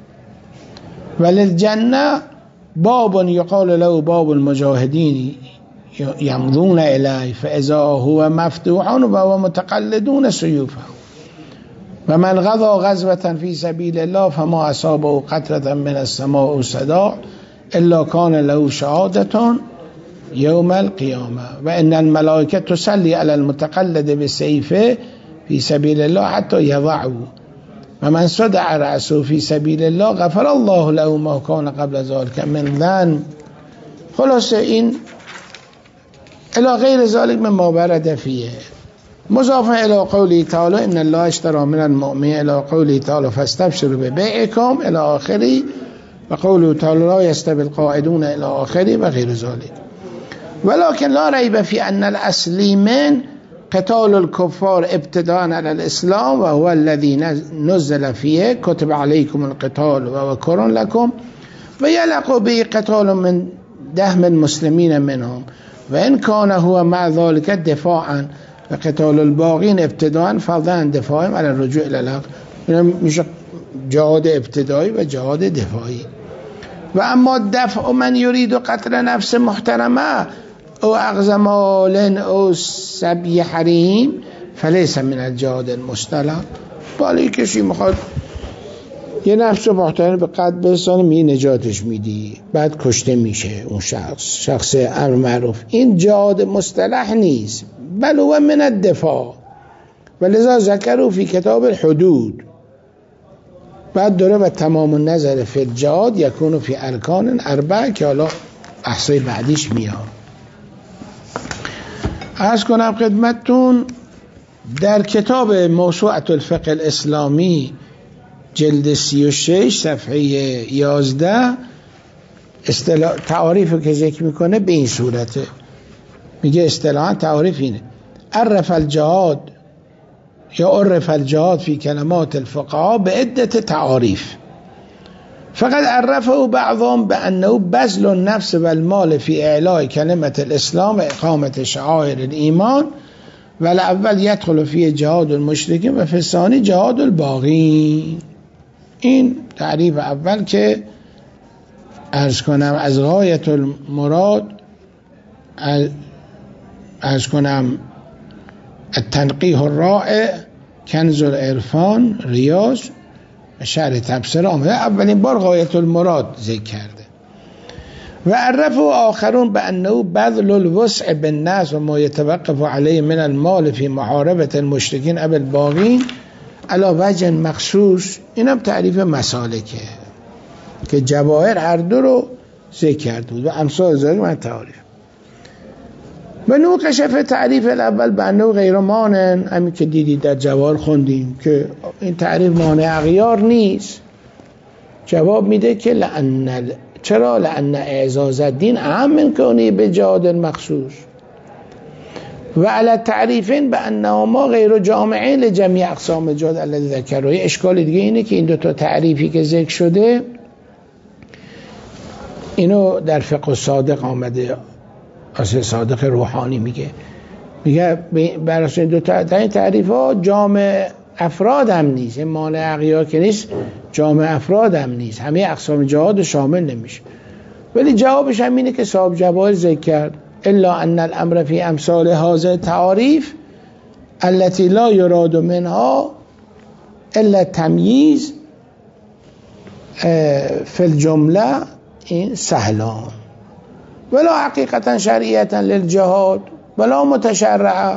وللجنة باب يقال له باب المجاهدين يمضون إليه فإذا هو مفتوح وهو متقلدون سيوفه. و من غزا غزوة في سبيل الله فما أصابه قطرة من السماء صداع إلا كان له شهادة يوم القيامة. و ان الملائكة تصلي على المتقلد بالسيف في سبيل الله حتى يضعه و من صدع رأسه في سبيل الله غفر الله له ما كان قبل ذلك من ذنب. خلاص این الى غیر ذلك مما ورد فيه. مضاف الى قوله تعالى ان الله اشترى من المؤمنين الى قوله تعالى فاستبشروا ببيعكم الى اخره و قوله تعالى لا يستوي القاعدون الى اخره و غیر ذلك. ولكن لا ريب في ان الاصل من قتال الكفار ابتداء على الاسلام وهو الذي نزل فيه كتب عليكم القتال وهو كره لكم ويلق به قتال من دهم المسلمين منهم وان كان هو مع ذلك دفاعا و قتال الباقین ابتداء فضلا دفاعی على الرجوع الى الحق. میشه جهاد ابتدایی و جهاد دفاعی. و اما دفع من یرید قتل نفس محترمه او اخذ مال او سبی حریم فلیس من الجهاد المصطلح. بالا کسی میخواد یه نفس محترم به قتل برسانه، می نجاتش میدی، بعد کشته میشه اون شخص، شخص امر معروف. این جهاد مصطلح نیست، بل هو من الدفاع. ولذا ذکروا فی کتاب الحدود. بعد داره و تمام النظر فی الجهاد یکون فی ارکان اربع که حالا احصای بعدیش میاد. عرض کنم خدمتتون در کتاب موسوعة الفقه الاسلامی جلد سی و شش صفحه یازده اصطلاح تعاریف که ذکر میکنه به این صورته. میگه اصطلاحاً تعاریف اینه: عرف الجهاد یا عرف الجهاد فی کلمات الفقهاء به عدت تعاریف فقط عرفه بعضهم بأنه بذل النفس والمال في اعلاء کلمة الاسلام و اقامت شعائر الایمان و الاول يدخل فيه جهاد المشرکین و فی الثانی جهاد الباغین. این تعریف اول که عرض کنم از غایت المراد، عرض کنم التنقیح الرائع کنز العرفان ریاض و شرح تبصره آمده. اولین بار غایت المراد ذکر کرده. و عرفه آخرون بأنه بذل الوسع بالناس و ما يتوقف عليه من المال في محاربة المشركين اب الباغین علی وجه مخصوص. اینم تعریف مسالکه که جواهر هر دو رو ذکر کرده بود و امثال ذلك من تعریف. و نوقش فی تعریف الاول بأنه غیر مانع، همین که دیدی در جواهر خوندیم که این تعریف مانع اغیار نیست. جواب میده که لأن چرا؟ لأن اعزاز الدین اهم من کونه به جهاد مخصوص. و علی تعریفین به انهما غیر جامعین لجمیع اقسام جهاد الذی ذکره. اشکال دیگه اینه که این دو تا تعریفی که ذکر شده اینو در فقه صادق آمده، اصل صادق روحانی میگه میگه بر اساس این دو تا تعریف ها جامع افراد هم نیست، این مانع اغیار که نیست، جامع افراد هم نیست، همه اقسام جهاد شامل نمیشه. ولی جوابش هم اینه که صاحب جواهر ذکر کرد الا ان الامر فی امثال هذه تعاریف التي لا يراد منها الا تمییز فی الجمله این سهلان ولا حقیقتا شرعیتا للجهاد ولا متشرعه.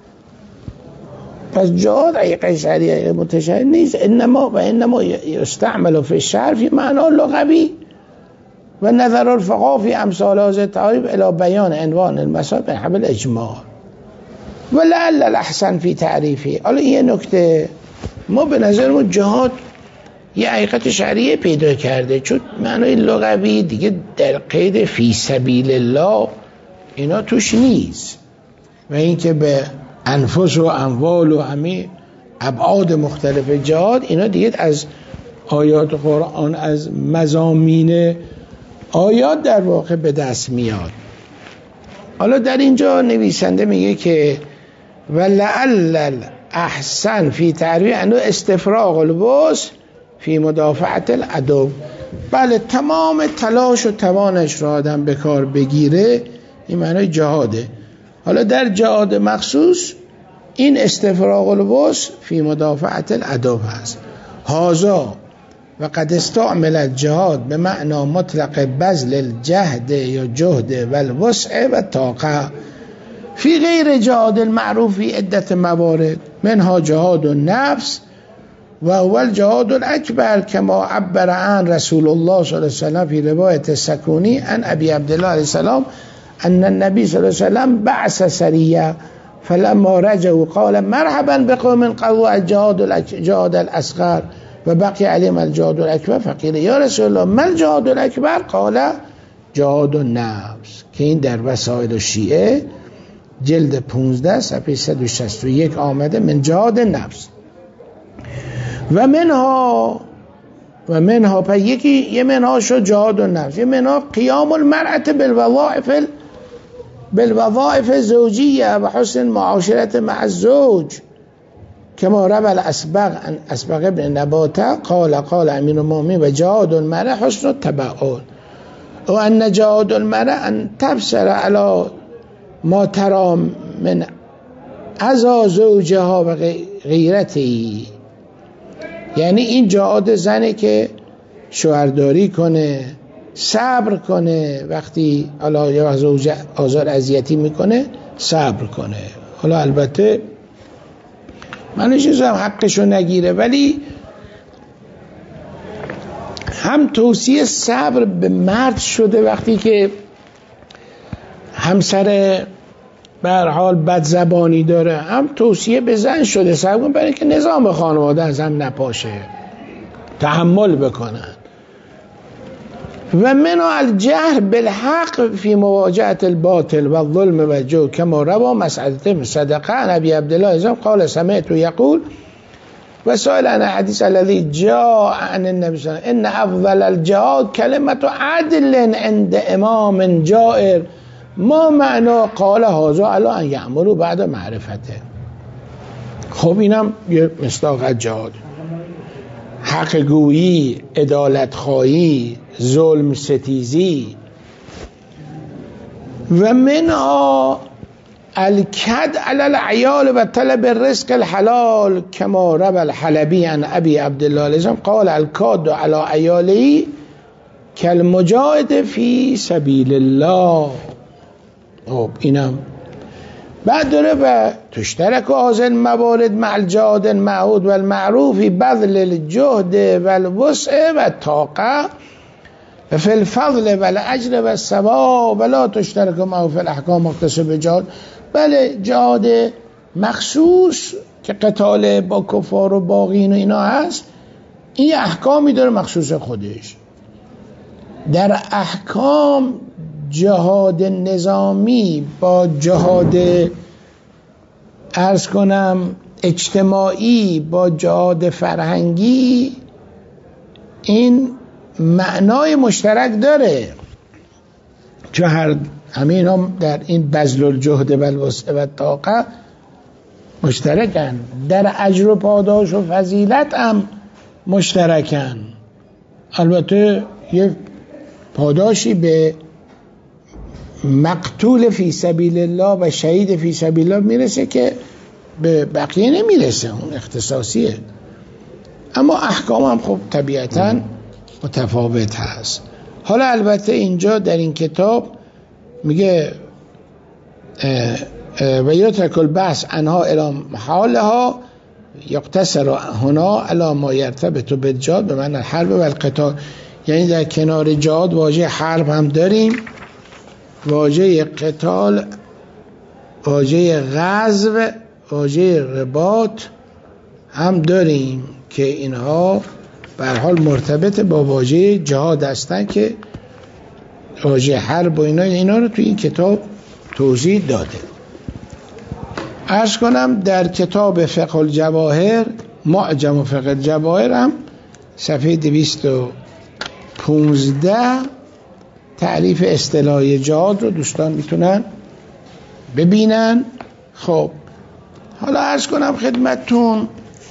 پس جهاد حقیقه شرعی متشرع نیست، انما و انما یستعمل فی الشرع فی معنی لغوی و نظر الفقهاء فی امثال هذه التعاریف الى بیان عنوان المسائل من حبل اجمال ولعل الاحسن فی تعریفی. حالا این نکته ما به نظرمون جهاد یه حقیقت شرعی پیدا کرده، چون معنای لغوی دیگه در قید فی سبیل الله اینا توش نیست و اینکه به انفس و اموال و همه ابعاد مختلف جهاد اینا دیگه از آیات قرآن از مضامین آیات در واقع به دست میاد. حالا در اینجا نویسنده میگه که ولعل احسن فی تعریف انه استفراغ الوسع فی مدافعت العدو. بله تمام تلاش و توانش را آدم به کار بگیره، این معنای جهاده. حالا در جهاد مخصوص این استفراغ الوسع فی مدافعت العدو هست. هازا و قد استعمل الجهاد به معنی مطلق بذل الجهد یا جهد و الوسع و طاقه فی غیر جهاد المعروف فی عدت موارد منها جهاد النفس و اول جهاد الاکبر کما عبر عن رسول الله صلی الله علیه وسلم فی روایت سکونی عن ابی عبدالله علیه السلام ان النبی صلی الله علیه وسلم بعث سریه فلما رجعوا قال مرحبا بقوم قضوا الجهاد الاصغر و بقی علیم الجهاد الاکبر فقیل یا رسول الله ما الجهاد الاکبر قال جهاد النفس، که این در وسائل الشیعه جلد پانزده صفحه صد و شصت و یک آمده من جهاد النفس و منها و منها پس یکی یه منها شد جهاد النفس، یه منها قیام المرأة بالوظائف بالوظائف زوجیه و حسن معاشرت مع الزوج کما روى الاسبغ عن اسبغ ابن نباته قال قال امیر المؤمنین و جهاد المرأة حسن التبعل و ان جهاد المرأة ان تبصر على ما ترى من عزا زوجها و غیرتی. یعنی این جهاد زنه که شوهرداری کنه، صبر کنه، وقتی حالا یا زوج آزار اذیتی میکنه صبر کنه. حالا البته من چیزم حقشو نگیره، ولی هم توصیه صبر به مرد شده وقتی که همسر به هر حال بد زبانی داره، هم توصیه به زن شده صبر کن برای که نظام خانواده از هم نپاشه، تحمل بکنن. و من الجهر بالحق فی مواجهه الباطل و الظلم و جو کما روى مسعده صدقه عن ابی عبدالله ازم قال سمعت یقول و سائل عن حدیث الذي جاء عن النبي صلی الله علیه و ان افضل الجهاد کلمه عدل عند امام جائر ما معنا قال هذا الا ان یأمروا بعد معرفته. خب اینم یه مصداق جهاد، حق گویی، عدالت خواهی، ظلم ستیزی. و منها الکد علی العیال و طلب الرزق الحلال کما روى الحلبی عن ابی عبدالله علیه قال الکاد علی عیالی کالمجاهد فی سبیل الله. خب اینم بعد داره و تشترک هذه الموارد مع الجهاد المعهود والمعروف بذل الجهد والوسع والطاقه فی الفضل والاجر والثواب ولا تشترک معه فی الاحکام مختص بجهاد. بله جهاد مخصوص که قتال با کفار و باغین و اینا هست، این احکامی داره مخصوص خودش. در احکام جهاد نظامی با جهاد عرض کنم اجتماعی با جهاد فرهنگی این معنای مشترک داره، چون هر همین هم در این بذل الجهد و الوسع و الطاقه مشترکن، در اجر و پاداش و فضیلت هم مشترکن. البته یه پاداشی به مقتول فی سبیل الله و شهید فی سبیل الله میرسه که به بقیه نمیرسه، اون اختصاصیه، اما احکام هم خب طبیعتاً متفاوت هست. حالا البته اینجا در این کتاب میگه و یترک البحث عنها الی محالها یقتصر هنا علی ما یرتبط بالجهاد به معنی الحرب و القتال. یعنی در کنار جهاد واژه حرب هم داریم، واژه قتال، واژه غزو، واژه رباط هم داریم که اینها به هر حال مرتبط با واژه جهاد هستن که واژه حرب و اینا اینا رو تو این کتاب توضیح داده. عرض کنم در کتاب فقه الجواهر، معجم فقه الجواهر هم صفحه دویست و پونزده تعریف اصطلاحی جهاد رو دوستان میتونن ببینن. خب حالا عرض کنم خدمتتون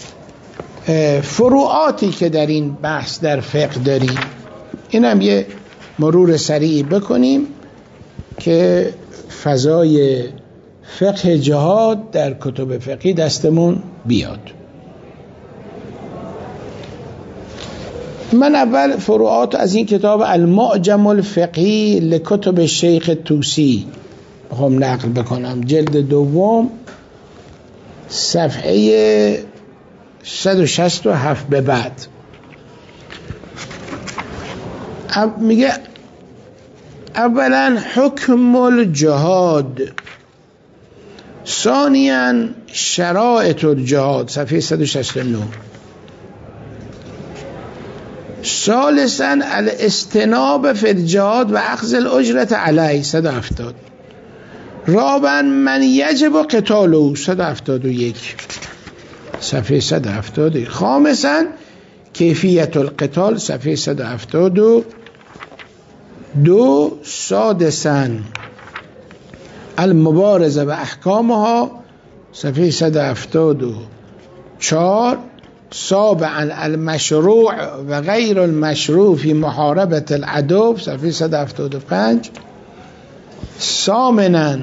فروعاتی که در این بحث در فقه داریم، اینم یه مرور سریعی بکنیم که فضای فقه جهاد در کتب فقهی دستمون بیاد. من اول فروعات از این کتاب المعجم الفقهی لکتب شیخ طوسی بخوام نقل بکنم، جلد دوم صفحه صد و شصت و هفت به بعد میگه اولا حکم الجهاد، ثانیا شرائط الجهاد صفحه صد و شصت و نه، ثالثا الاستناب فی الجهاد و اخذ الاجرة علیه صد و هفتاد، رابعا من یجب قتاله صد و هفتاد و یک صفحه صد و هفتاد و یک، خامسا کیفیت القتال صفحه صد و هفتاد و دو، سادسا المبارزه و احکامها صفحه صد و هفتاد و چهار، سابعا المشروع و غیر المشروع فی محاربه العدو صفحه صد و هفتاد و پنج، ثامنا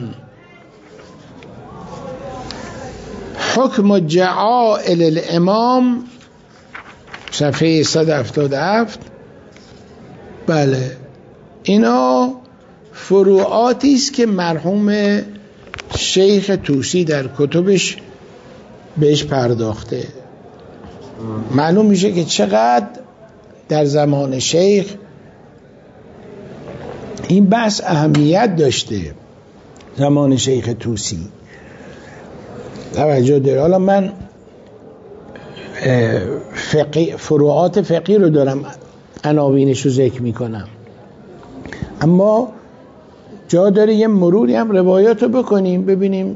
حکم جعائل الامام صفحه صد و هفتاد و هفت. بله اینا فروعاتی است که مرحوم شیخ طوسی در کتبش بهش پرداخته. معلوم میشه که چقدر در زمان شیخ این بحث اهمیت داشته، زمان شیخ طوسی توجه داره. حالا من فقی فروعات فقهی رو دارم عناوینش رو ذکر میکنم، اما جا داره یه مروری هم روایات رو بکنیم ببینیم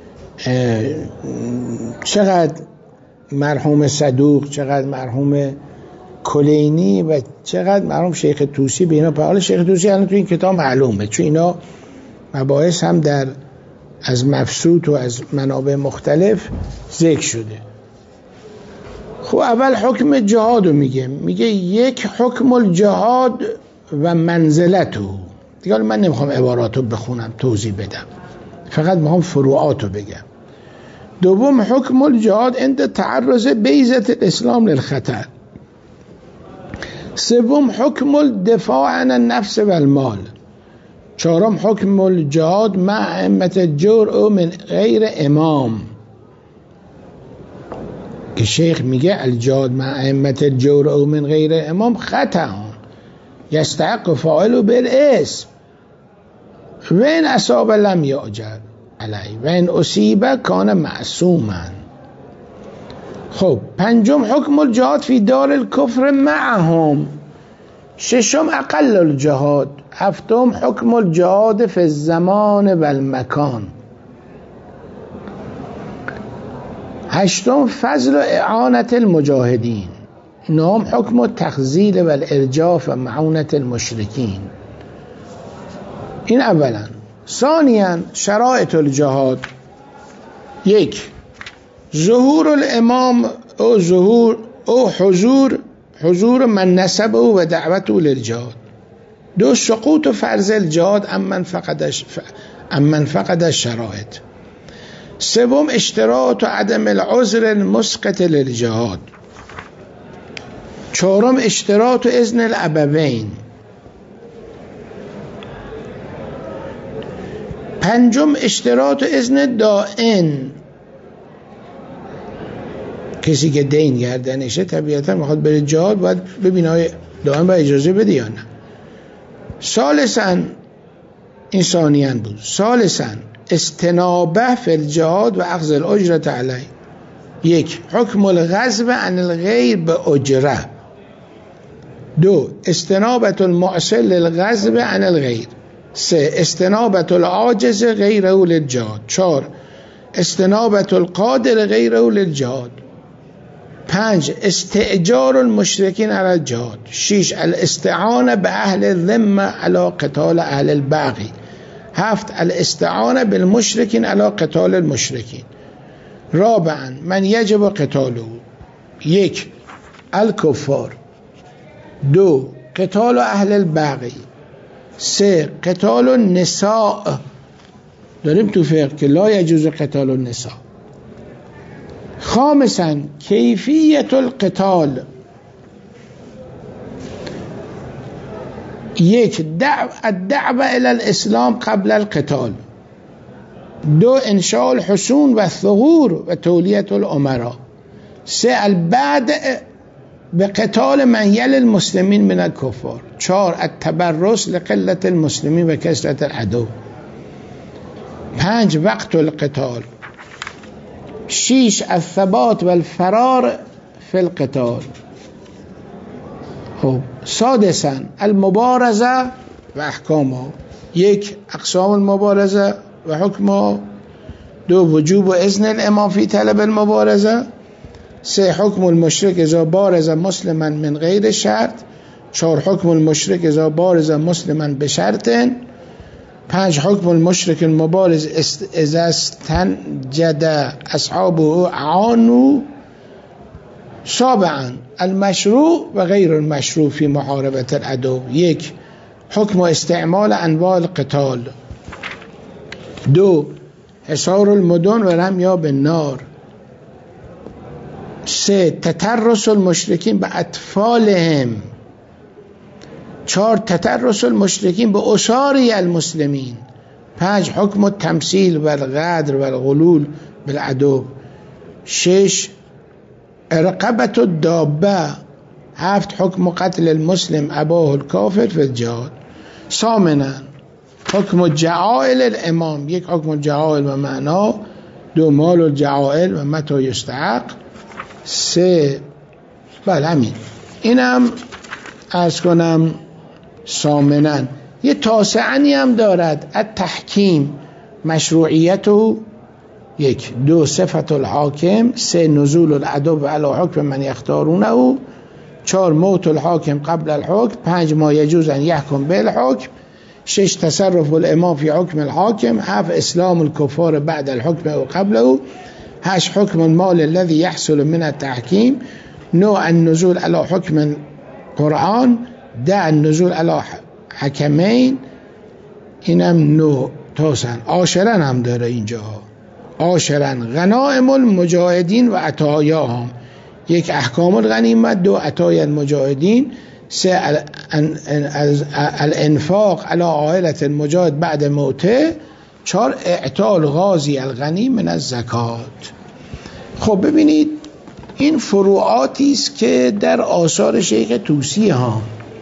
چقدر مرحوم صدوق، چقدر مرحوم کلینی و چقدر مرحوم شیخ طوسی به اینا. حالا شیخ طوسی الان تو این کتاب معلومه چون اینا مباحث هم در از مبسوط و از منابع مختلف ذکر شده. خب اول حکم جهاد رو میگه، میگه یک حکم الجهاد و منزلته. دیگه من نمیخوام عبارات رو بخونم توضیح بدم، فقط میخوام فروعات رو بگم. دوم حکم الجهاد عند تعرض بیضة الاسلام للخطر. سوم حکم الدفاع عن النفس و المال. چهارم حکم الجهاد مع ائمة الجور او من غیر امام، که شیخ میگه الجهاد مع ائمة الجور او من غیر امام خطأ یستحق فاعله بالاسم و ان اصاب لم یؤجر علیه و ان اصیب کان معصوما. خب پنجم حکم الجهاد فی دار الکفر معهم. ششم اقل الجهاد. هفتم حکم الجهاد فی الزمان و المکان. هشتم فضل و اعانت المجاهدین. نهم حکم التخذیل و الارجاف و معونت المشرکین. این اولا. ثانیا شرایط الجهاد. یک، ظهور الامام او ظهور او حضور حضور من نسبه و دعوته للجهاد. دو، سقوط فرض الجهاد امن فقدش امن فقد الشرایط. سوم، اشتراط و عدم العذر المسقط للجهاد. چهارم، اشتراط و اذن الابوین. پنجم، اشتراط و اذن دائن. کسی که دین گردنشه طبیعتا میخواد بره جهاد باید ببینه های دائم با اجازه بده یا نه. ثالثاً، این ثانیاً بود. ثالثاً استنابه فی الجهاد و اخذ الاجرة علیه. یک، حکم الغصب عن الغیر به اجره. دو، استنابت المعسل للغصب عن الغیر. سه، استنابت العاجز غیره للجهاد. چهار، استنابت القادر غیره للجهاد. پنج، استئجار المشرکین علی الجهاد. شش، الاستعانه به اهل الذمه علی قتال اهل البغی. هفت، الاستعانه بالمشرکین علی قتال المشرکین. رابعا من یجب قتاله. یک، الکفار. دو، قتال اهل البغی. سه، قتال النساء. داریم تو فقه که لا یجوز قتال النساء. خامسا کیفیت القتال. یک، دعو الدعوه الى الاسلام قبل القتال. دو، انشاء الحصون و الثغور و تولیت الامراء. سه، البعد به قتال من یل المسلمین من الکفار. چهار، التبرس لقلت المسلمین و کثرت العدو. پنج، وقت القتال. شش، الثبات و الفرار فی القتال. خب سادسا المبارزه و احکامها. یک، اقسام المبارزه و حکمها. دو، وجوب و اذن الامام فی طلب المبارزه. سه، حکم المشرک اذا بارز مسلما من غیر شرط. چهار، حکم المشرک اذا بارز مسلما بشرط. پنج، حکم المشرک المبارز اذا استنجد اصحابه اعانوا. سابعا المشروع و غیر المشروع فی محاربه العدو. یک، حکم استعمال انواع القتال. دو، حصار المدن و رمیا بالنار. سه، تترس المشرکین به اطفالهم. چهار، تترس المشرکین به اساری المسلمین. پنج، حکم التمثیل و الغدر و الغلول بالعدو. شش، رقبت الدابه. هفت، حکم قتل المسلم اباه الکافر فی الجهاد. ثامنا حکم الجعائل الامام. یک، حکم الجعائل و معنا. دو، مال الجعائل و متى یستحق. سه، بله همین اینم عرض کنم ثامنا. یه تاسعنی هم دارد التحکیم مشروعیت و یک. دو، صفت الحاکم. سه، نزول العدو علی حکم من یختارونه. چهار، موت الحاکم قبل الحکم. پنج، ما یجوز ان یحکم بالحکم. شش، تصرف الامام فی حکم الحاکم. هفت، اسلام الکفار بعد الحکم و قبله. هشت، حکم المال الذي يحصل من التحکیم. نه، النزول علی حکم قرآن. ده، النزول علی حکمین. اینم نه تاسن. عاشرن هم داره اینجا. عاشرن غنائم المجاهدین و عطایاهم. یک، احکام الغنیمت. دو، عطای المجاهدین. سه، الانفاق علی عائلة المجاهد بعد موته. چهار، اعطاء الغازی الغنی من الزکات. خب ببینید این فروعاتی است که در آثار شیخ طوسی ها.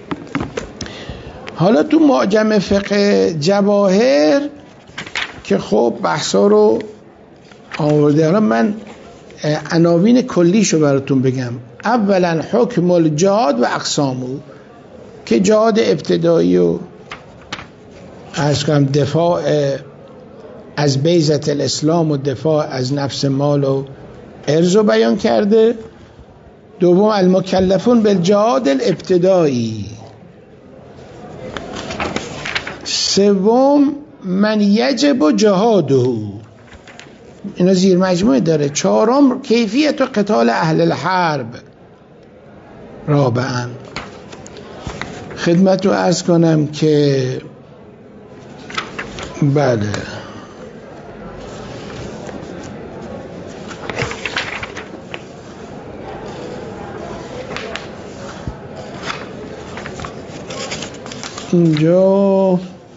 حالا تو معجم فقه جواهر که خب بحثا رو آورده، حالا من عناوین کلیشو براتون بگم. اولا حکم الجهاد و اقسامو که جهاد ابتدایی و عرض کنم دفاع از بیضة الاسلام و دفاع از نفس مال و ارز رو بیان کرده. دوم المکلفون بالجهاد الابتدایی. سوم من یجب جهاده، اینا زیر مجموعه داره. چهارم کیفیت و قتال اهل الحرب. رابعا خدمت رو عرض کنم که بله اینجا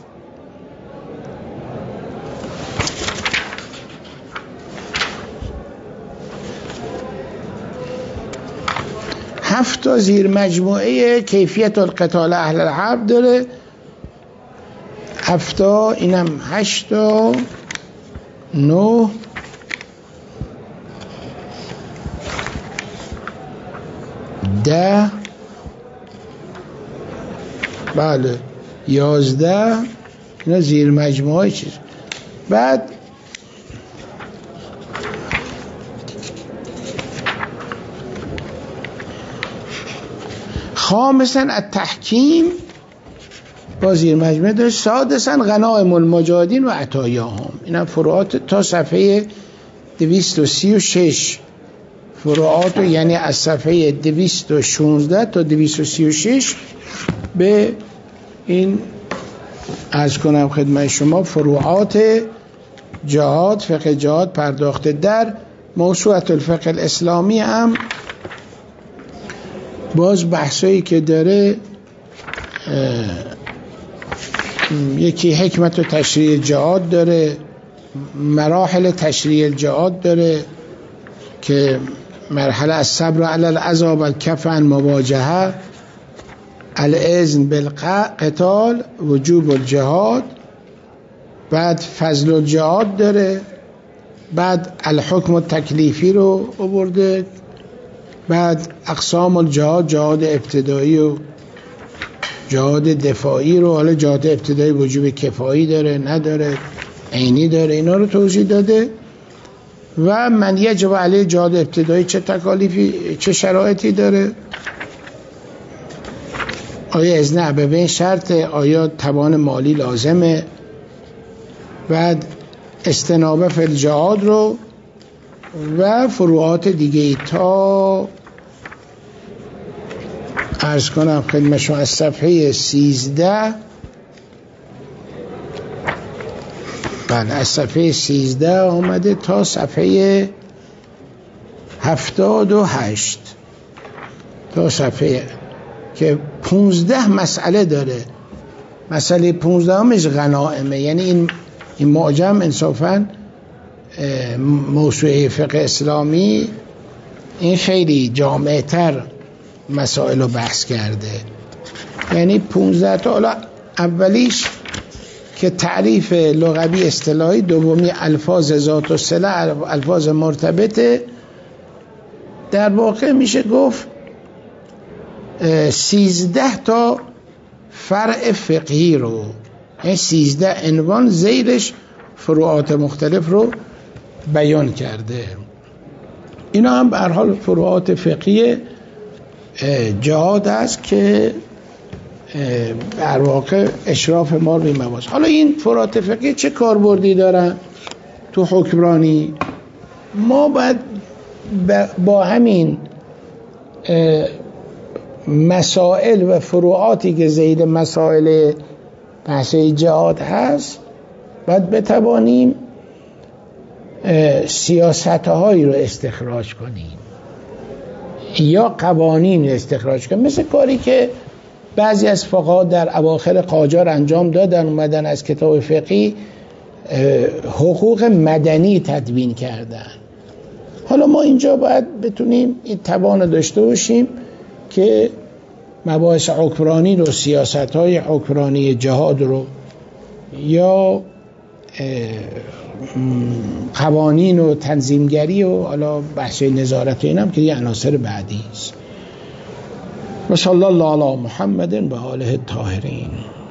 هفت تا زیر مجموعه کیفیت القتال اهل الحرب داره. هفت تا، اینم هشت تا، نه، ده، بله یازده، اینا زیر مجموعه چیز. بعد خامسا التحکیم با زیر مجموعه داره. سادسا غنائم المجاهدین و عطایاهم. این هم فروعات تا صفحه دویست و سی و شش. فروعات یعنی از صفحه دویست و شانزده تا دویست و سی و شش به این عرض کنم خدمت شما فروعات جهاد، فقه جهاد پرداخته. در موسوعه الفقه الاسلامی هم باز بحثایی که داره، یکی حکمت و تشریع جهاد داره، مراحل تشریع جهاد داره که مرحله از صبر علی العذاب، الکف عن مواجهه، الاذن بالقتال، وجوب الجهاد. بعد فضل الجهاد داره. بعد الحکم التکلیفی رو آورده. بعد اقسام الجهاد، جهاد ابتدایی و جهاد دفاعی رو. حالا جهاد ابتدایی وجوب کفایی داره نداره، عینی داره، اینا رو توضیح داده. و من یجب علیه جهاد ابتدایی چه تکالیفی، چه شرایطی داره، آیا اذن ابوین شرطه، آیا توان مالی لازمه. بعد استنابه فی الجهاد رو و فروعات دیگه تا عرض کنم خدمت شما از صفحه سیزده، بله از صفحه سیزده آمده تا صفحه هفتاد و هشت، تا صفحه که پونزده مسئله داره. مسئله پونزده همش غنائمه. یعنی این این معجم انصافاً موسوعه فقه اسلامی این خیلی جامع‌تر مسائل رو بحث کرده. یعنی پونزده تا. حالا اولیش که تعریف لغوی اصطلاحی، دومی الفاظ ذات و صله، الفاظ مرتبطه. در واقع میشه گفت سیزده تا فرع فقهی رو، این سیزده عنوان زیرش فروعات مختلف رو بیان کرده. اینا هم به هر حال فروعات فقهی جهاد است که در واقع اشراف ما روی مباحث. حالا این فروعات فقهی چه کاربردی دارن تو حکمرانی؟ ما باید با همین مسائل و فروعاتی که زید مسائل بحث جهاد هست باید بتوانیم سیاست‌هایی رو استخراج کنیم یا قوانین استخراج کنیم، مثل کاری که بعضی از فقها در اواخر قاجار انجام دادن. اومدن از کتاب فقهی حقوق مدنی تدوین کردن. حالا ما اینجا باید بتونیم این توان داشته باشیم که مباحث حکمرانی رو، سیاست‌های حکمرانی جهاد رو یا قوانین و تنظیمگری و حالا بحث نظارت و اینم که یه عناصر بعدی است. و صلی الله علی محمد و آله الطاهرین.